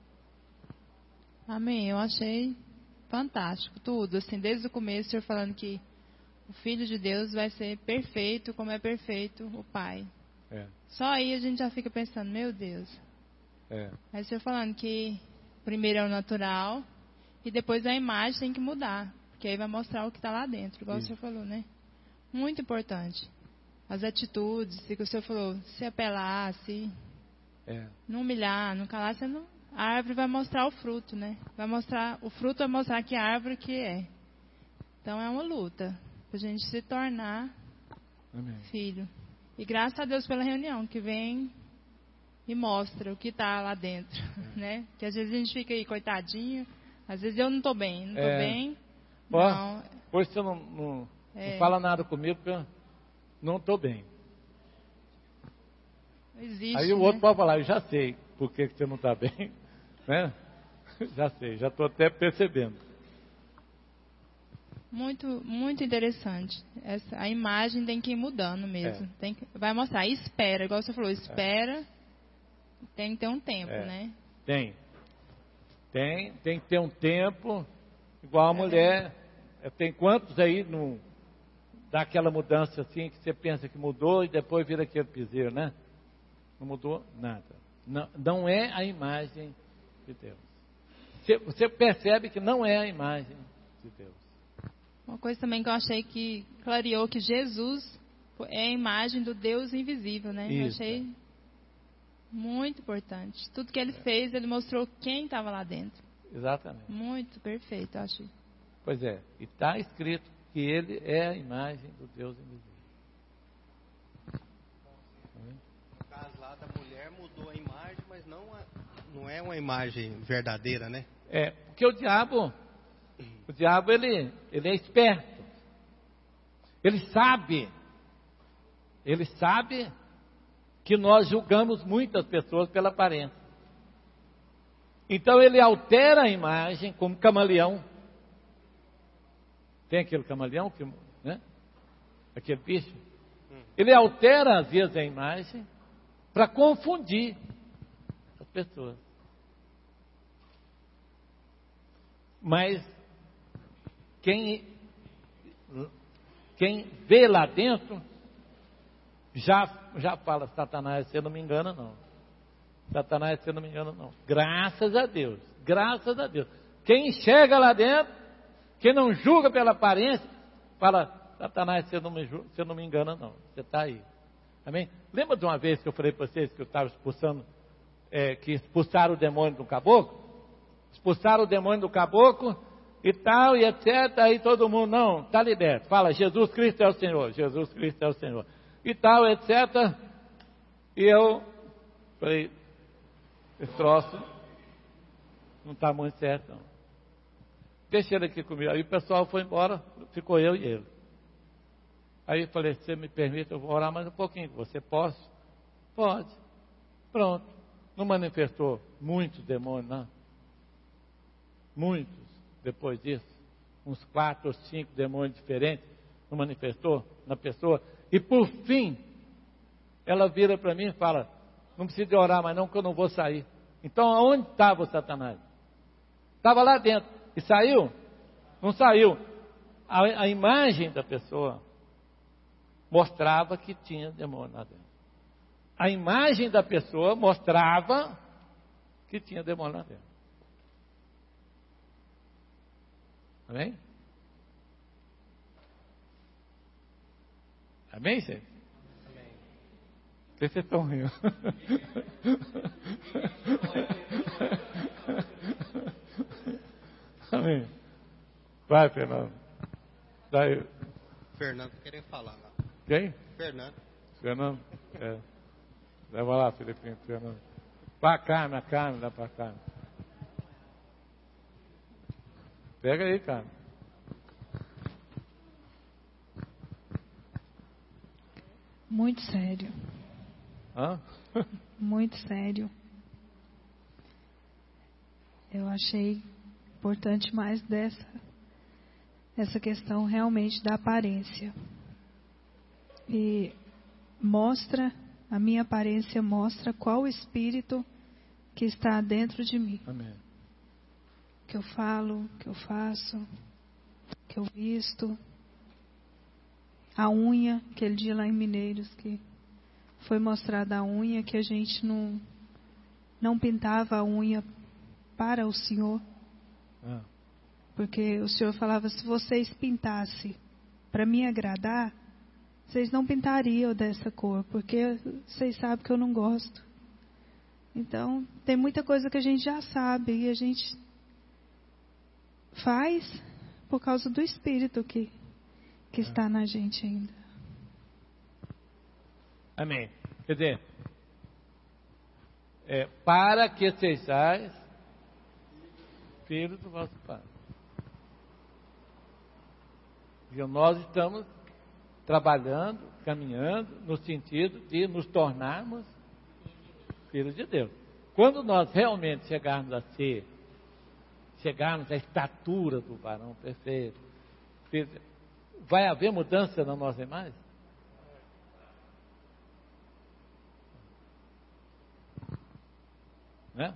Amém. Eu achei fantástico tudo. Assim, desde o começo, o senhor falando que o Filho de Deus vai ser perfeito como é perfeito o Pai. É. Só aí a gente já fica pensando, meu Deus. É. Aí o senhor falando que primeiro é o natural e depois a imagem tem que mudar. Porque aí vai mostrar o que está lá dentro, igual Sim. o senhor falou, né? Muito importante. As atitudes, que o senhor falou, se apelar, se é. não humilhar, não calar, você não, a árvore vai mostrar o fruto, né? Vai mostrar, o fruto vai mostrar que árvore que é. Então é uma luta para a gente se tornar Amém. Filho. E graças a Deus pela reunião que vem e mostra o que está lá dentro, é. né? Que às vezes a gente fica aí, coitadinho, às vezes eu não estou bem, não estou é. bem. Ó, não. Pois você não, não, é. não fala nada comigo porque eu não estou bem. Existe, aí o né? outro pode falar, eu já sei por que você não está bem, né? Já sei, já estou até percebendo. Muito, muito interessante. Essa, a imagem tem que ir mudando mesmo. É. Tem que, vai mostrar, espera, igual você falou, espera, é. tem que ter um tempo, é. né? Tem. Tem, tem que ter um tempo, igual a é. mulher. Tem quantos aí não dá aquela mudança assim, que você pensa que mudou e depois vira aquele piseiro, né? Não mudou nada. Não, não é a imagem de Deus. Você, você percebe que não é a imagem de Deus. Uma coisa também que eu achei que clareou que Jesus é a imagem do Deus invisível, né? Isso. Eu achei muito importante. Tudo que ele é. fez, ele mostrou quem estava lá dentro. Exatamente. Muito perfeito, eu achei. Pois é, e está escrito que ele é a imagem do Deus invisível. No caso lá da mulher mudou a imagem, mas não, a, não é uma imagem verdadeira, né? É, porque o diabo, o diabo ele, ele é esperto. Ele sabe, ele sabe que nós julgamos muitas pessoas pela aparência. Então ele altera a imagem como camaleão. Tem aquele camaleão, que, né? Aquele bicho. Ele altera às vezes a imagem para confundir as pessoas. Mas quem, quem vê lá dentro já, já fala, Satanás, você não me engana não. Satanás, você não me engana não. Graças a Deus, graças a Deus. Quem enxerga lá dentro, quem não julga pela aparência, fala, Satanás, você não me, você não me engana não. Você está aí. Amém? Lembra de uma vez que eu falei para vocês que eu estava expulsando, é, que expulsaram o demônio do caboclo? Expulsaram o demônio do caboclo e tal, e etcétera. Aí todo mundo, não, está liberto. Fala, Jesus Cristo é o Senhor, Jesus Cristo é o Senhor. E tal, etcétera. E eu falei, esse troço não está muito certo não. Deixa ele aqui comigo. Aí o pessoal foi embora, ficou eu e ele. Aí eu falei, se você me permite, eu vou orar mais um pouquinho. Você pode? Pode. Pronto. Não manifestou muitos demônios, não. Muitos, depois disso. Uns quatro ou cinco demônios diferentes. Não manifestou na pessoa. E por fim, ela vira para mim e fala, não precisa de orar mais não, que eu não vou sair. Então, aonde estava o Satanás? Estava lá dentro. E saiu? Não saiu. A, a imagem da pessoa mostrava que tinha demônio lá dentro. A imagem da pessoa mostrava que tinha demônio lá dentro. Amém? Amém, gente? Amém. Por que vocês estão rindo? Amém. Vai, Fernando. Daí. Fernando querendo falar lá. Quem? Fernando. Fernando? É. Leva lá, Filipinho, Fernando. Pra cá, a Carmen, dá pra cá. Pega aí, Carmen. Muito sério. Hã? Muito sério. Eu achei importante mais dessa essa questão realmente da aparência. E mostra, a minha aparência mostra qual o espírito que está dentro de mim. Amém. Que eu falo, que eu faço, que eu visto. A unha, aquele dia lá em Mineiros, que foi mostrada a unha, que a gente não, não pintava a unha para o Senhor. Ah. Porque o Senhor falava, se vocês pintassem para me agradar, vocês não pintariam dessa cor, porque vocês sabem que eu não gosto. Então, tem muita coisa que a gente já sabe e a gente faz por causa do Espírito que, que está na gente ainda. Amém. Quer dizer, é, para que sejais filhos do vosso Pai. E nós estamos trabalhando, caminhando no sentido de nos tornarmos filhos de Deus. Quando nós realmente chegarmos a ser, chegarmos à estatura do varão perfeito, vai haver mudança na nossa imagem? Né?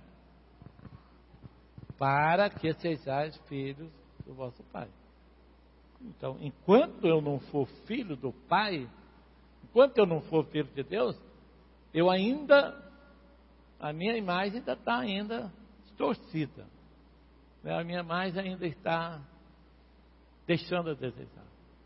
Para que sejais filhos do vosso Pai. Então, enquanto eu não for filho do Pai, enquanto eu não for filho de Deus, eu ainda, a minha imagem ainda está ainda distorcida. Né? A minha imagem ainda está deixando a desejar.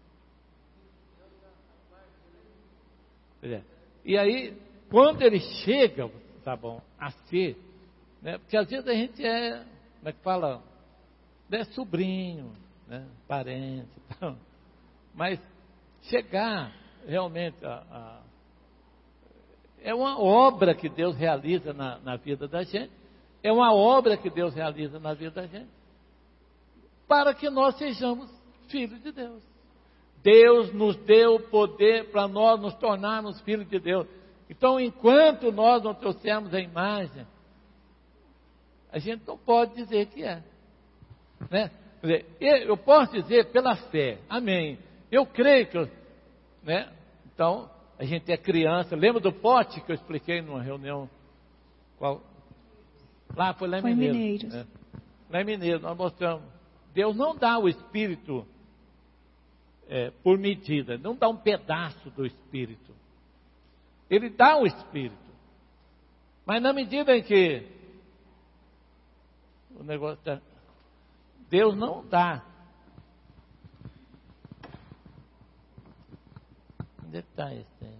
E aí, quando ele chega, tá bom, a ser, né? Porque às vezes a gente é, como é que fala, é sobrinho, né? Parente, tal. Mas chegar realmente a, a é uma obra que Deus realiza na, na vida da gente, é uma obra que Deus realiza na vida da gente, para que nós sejamos filhos de Deus. Deus nos deu o poder para nós nos tornarmos filhos de Deus. Então, enquanto nós não trouxermos a imagem, a gente não pode dizer que é. Né? Quer dizer, eu posso dizer pela fé, amém. Eu creio que, eu, né? Então, a gente é criança. Lembra do pote que eu expliquei numa reunião? Qual? Lá foi lá em foi Mineiro. Mineiros. Né? Lá em Mineiro, nós mostramos Deus não dá o Espírito é, por medida, não dá um pedaço do Espírito. Ele dá o Espírito. Mas na medida em que o negócio tá, Deus não dá. Onde é que está esse?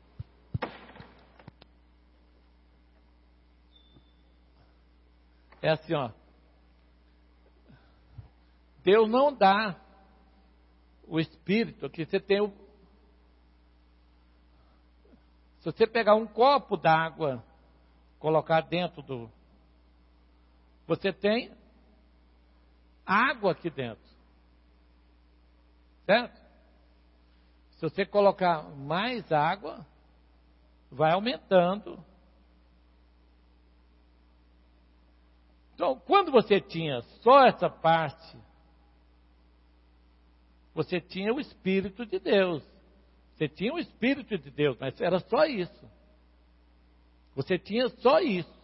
É assim, ó. Deus não dá o Espírito, que você tem o... Se você pegar um copo d'água, colocar dentro do... Você tem água aqui dentro. Certo? Se você colocar mais água, vai aumentando. Então, quando você tinha só essa parte, você tinha o Espírito de Deus. Você tinha o Espírito de Deus, mas era só isso. Você tinha só isso.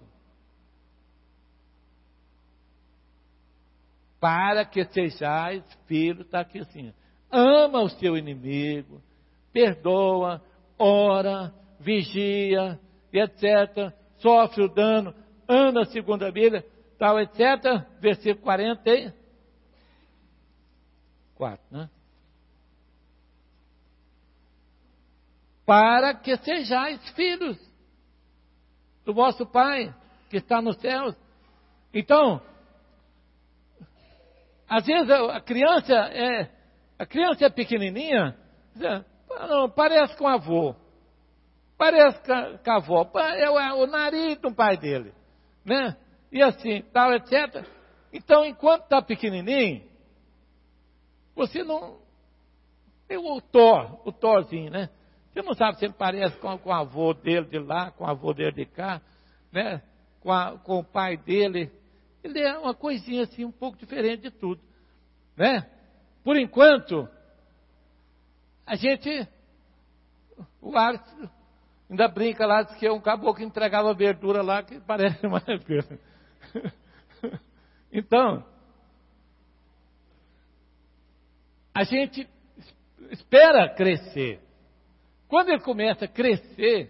Para que sejais filhos, está aqui assim. Ama o seu inimigo, perdoa, ora, vigia, etcétera. Sofre o dano, anda segundo a Bíblia, tal, etcétera. Versículo quarenta e quatro, né? Para que sejais filhos do vosso Pai que está nos céus. Então, às vezes a criança é, a criança é pequenininha, não, parece com o avô, parece com a avó, é o, o nariz do pai dele, né? E assim, tal, etcétera. Então, enquanto está pequenininho, você não, é o Thor, o Thorzinho, né? Você não sabe se ele parece com, com o avô dele de lá, com o avô dele de cá, né? Com, a, com o pai dele. Ele é uma coisinha assim, um pouco diferente de tudo, né? Por enquanto, a gente, o Alex ainda brinca lá, diz que é um caboclo que entregava verdura lá, que parece mais verdura. Então, a gente espera crescer. Quando ele começa a crescer,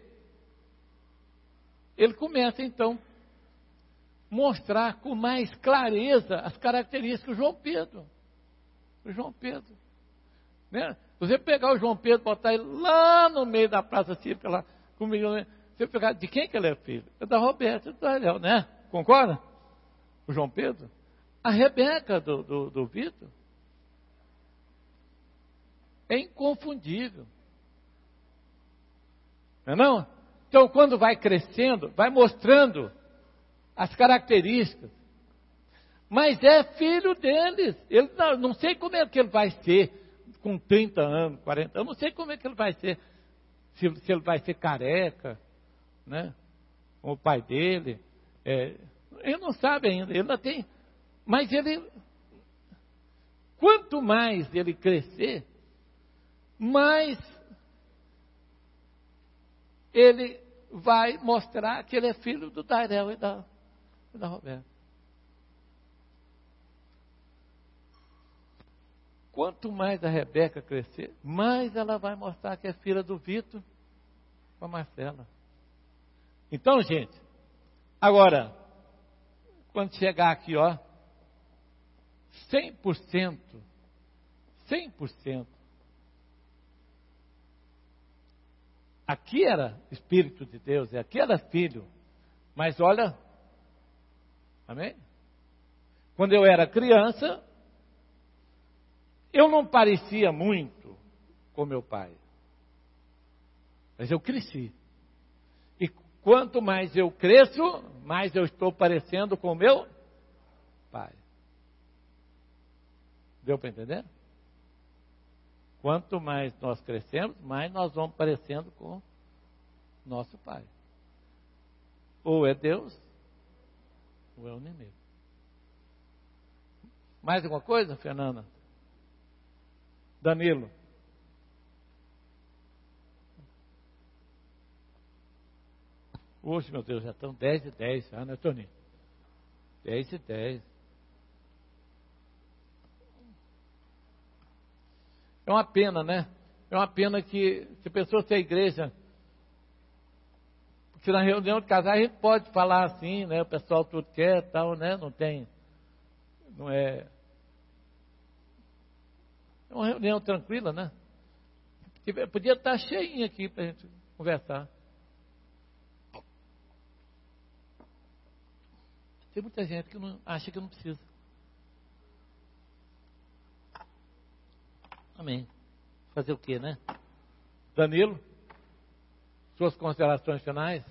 ele começa então mostrar com mais clareza as características do João Pedro. O João Pedro. Né? Você pegar o João Pedro, botar ele lá no meio da praça cívica, lá comigo, você pegar, de quem que ele é filho? É da Roberta, do Ariel, né? Concorda? O João Pedro. A Rebeca do, do, do Vitor. É inconfundível. Não é não? Então, quando vai crescendo, vai mostrando as características. Mas é filho deles. Ele não, não sei como é que ele vai ser com trinta anos, quarenta anos. Não sei como é que ele vai ser. Se, se ele vai ser careca, né? Como o pai dele. É, ele não sabe ainda. Ele ainda tem. Mas ele. Quanto mais ele crescer, mais ele vai mostrar que ele é filho do Dairel e da, e da Roberta. Quanto mais a Rebeca crescer, mais ela vai mostrar que é filha do Vitor com a Marcela. Então, gente, agora, quando chegar aqui, ó, cem por cento, cem por cento, aqui era Espírito de Deus, aqui era filho, mas olha, amém? Quando eu era criança, eu não parecia muito com meu pai, mas eu cresci. E quanto mais eu cresço, mais eu estou parecendo com meu pai. Deu para entender? Quanto mais nós crescemos, mais nós vamos parecendo com nosso pai. Ou é Deus, ou é o inimigo. Mais alguma coisa, Fernanda? Danilo? Hoje, meu Deus, já estão dez e dez, já, né, Toninho? dez e dez. É uma pena, né? É uma pena que, se a pessoa ser igreja, porque na reunião de casais a gente pode falar assim, né? O pessoal tudo quer, tal, né? Não tem, não é... É uma reunião tranquila, né? Podia estar cheinha aqui para a gente conversar. Tem muita gente que não, acha que não precisa. Amém. Fazer o quê, né? Danilo, suas considerações finais?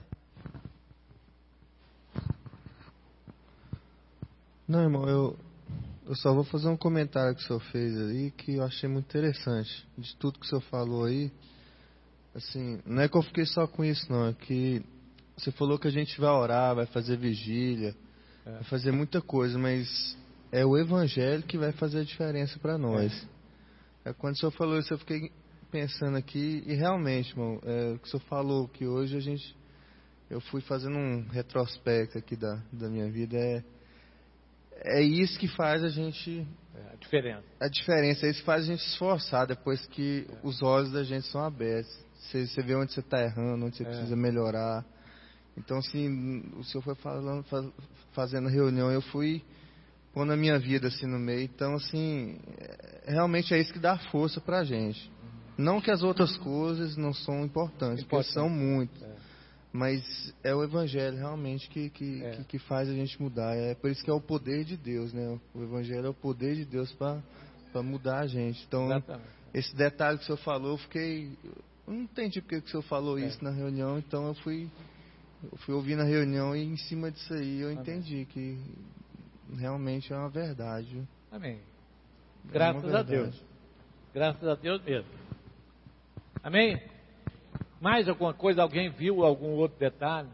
Não, irmão, eu, eu só vou fazer um comentário que o senhor fez aí, que eu achei muito interessante. De tudo que o senhor falou aí, assim, não é que eu fiquei só com isso, não. É que você falou que a gente vai orar, vai fazer vigília, é. vai fazer muita coisa, mas é o evangelho que vai fazer a diferença para nós. É. É, quando o senhor falou isso, eu fiquei pensando aqui, e realmente, irmão, é, o que o senhor falou que hoje a gente, eu fui fazendo um retrospecto aqui da, da minha vida, é, é isso que faz a gente... É, a diferença. A diferença, é isso que faz a gente se esforçar depois que é. os olhos da gente são abertos. Você, você vê onde você está errando, onde você é. precisa melhorar. Então, assim, o senhor foi falando, faz, fazendo reunião, eu fui pondo a minha vida assim no meio. Então, assim, é, realmente é isso que dá força para a gente. Não que as outras coisas não são importantes, Importante. porque são muito. É. Mas é o Evangelho realmente que, que, é. que, que faz a gente mudar. É por isso que é o poder de Deus, né? O Evangelho é o poder de Deus para mudar a gente. Então, Exatamente. esse detalhe que o senhor falou, eu fiquei... Eu não entendi porque que o senhor falou é. isso na reunião, então eu fui, eu fui ouvir na reunião e em cima disso aí eu Amém. entendi que realmente é uma verdade. Amém. Graças é a Deus. Graças a Deus mesmo. Amém? Mais alguma coisa? Alguém viu algum outro detalhe?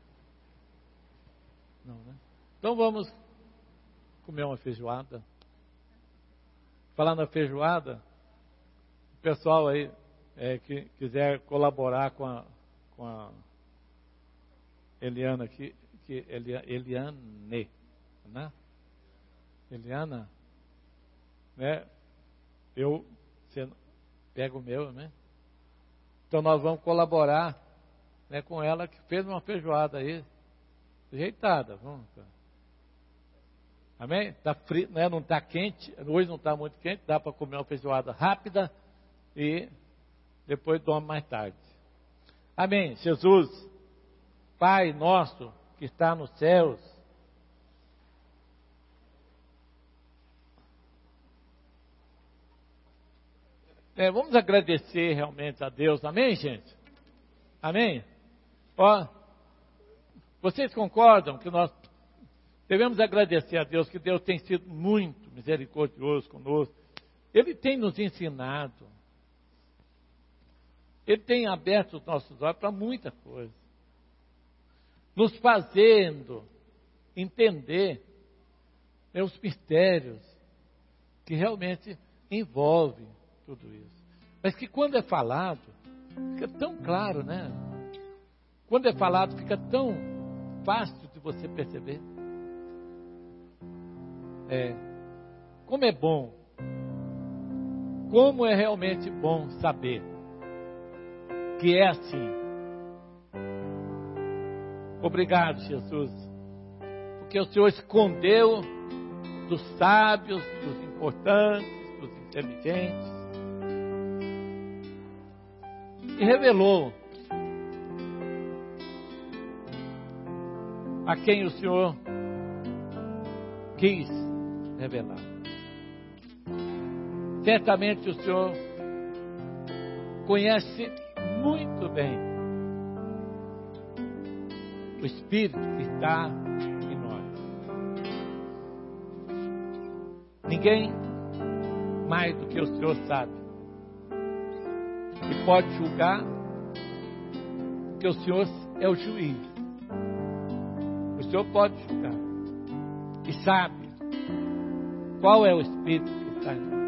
Não, né? Então vamos comer uma feijoada. Falando na feijoada, o pessoal aí é, que quiser colaborar com a, com a Eliana aqui, que Elia, Eliane, né? Eliana, né? Eu você pega o meu, né? Então nós vamos colaborar, né, com ela que fez uma feijoada aí, ajeitada. Vamos. Amém? Tá frio, né? Não está quente, hoje não está muito quente, dá para comer uma feijoada rápida e depois dorme mais tarde. Amém? Jesus, Pai nosso que está nos céus, É, vamos agradecer realmente a Deus, amém, gente? Amém? Ó, vocês concordam que nós devemos agradecer a Deus, que Deus tem sido muito misericordioso conosco, Ele tem nos ensinado, Ele tem aberto os nossos olhos para muita coisa, nos fazendo entender, né, os mistérios que realmente envolvem tudo isso. Mas que quando é falado, fica tão claro, né? Quando é falado, fica tão fácil de você perceber. É, como é bom, como é realmente bom saber que é assim. Obrigado, Jesus, porque o Senhor escondeu dos sábios, dos importantes, dos inteligentes, e revelou a quem o Senhor quis revelar. Certamente o Senhor conhece muito bem o Espírito que está em nós. Ninguém mais do que o Senhor sabe e pode julgar, porque o Senhor é o juiz. O Senhor pode julgar e sabe qual é o Espírito que está em nós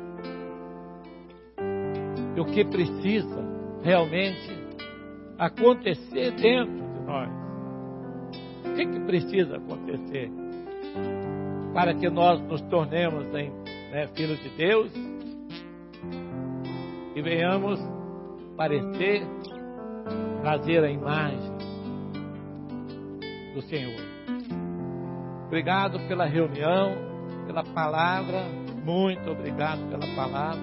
e o que precisa realmente acontecer dentro de nós. O que, que precisa acontecer para que nós nos tornemos em, né, filhos de Deus? e venhamos parecer, trazer a imagem do Senhor. Obrigado pela reunião, pela palavra, muito obrigado pela palavra.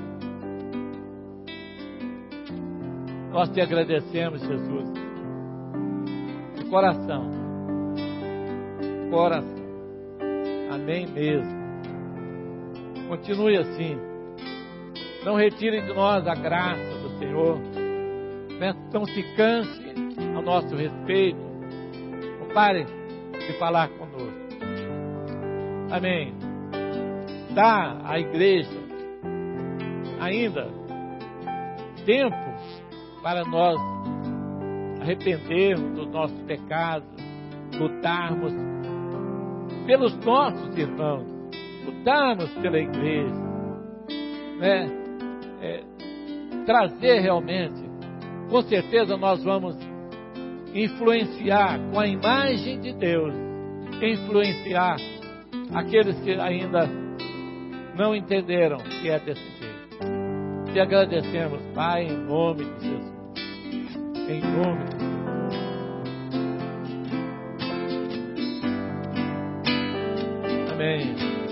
Nós te agradecemos, Jesus, de coração, coração, amém mesmo. Continue assim, não retire de nós a graça do Senhor, não se canse ao nosso respeito, não pare de falar conosco. Amém. Dá à igreja ainda tempo para nós arrependermos dos nossos pecados, lutarmos pelos nossos irmãos, lutarmos pela igreja, né? É, trazer realmente, com certeza nós vamos influenciar com a imagem de Deus, influenciar aqueles que ainda não entenderam que é desse jeito. Te agradecemos, Pai, em nome de Jesus. Em nome de Jesus. Amém.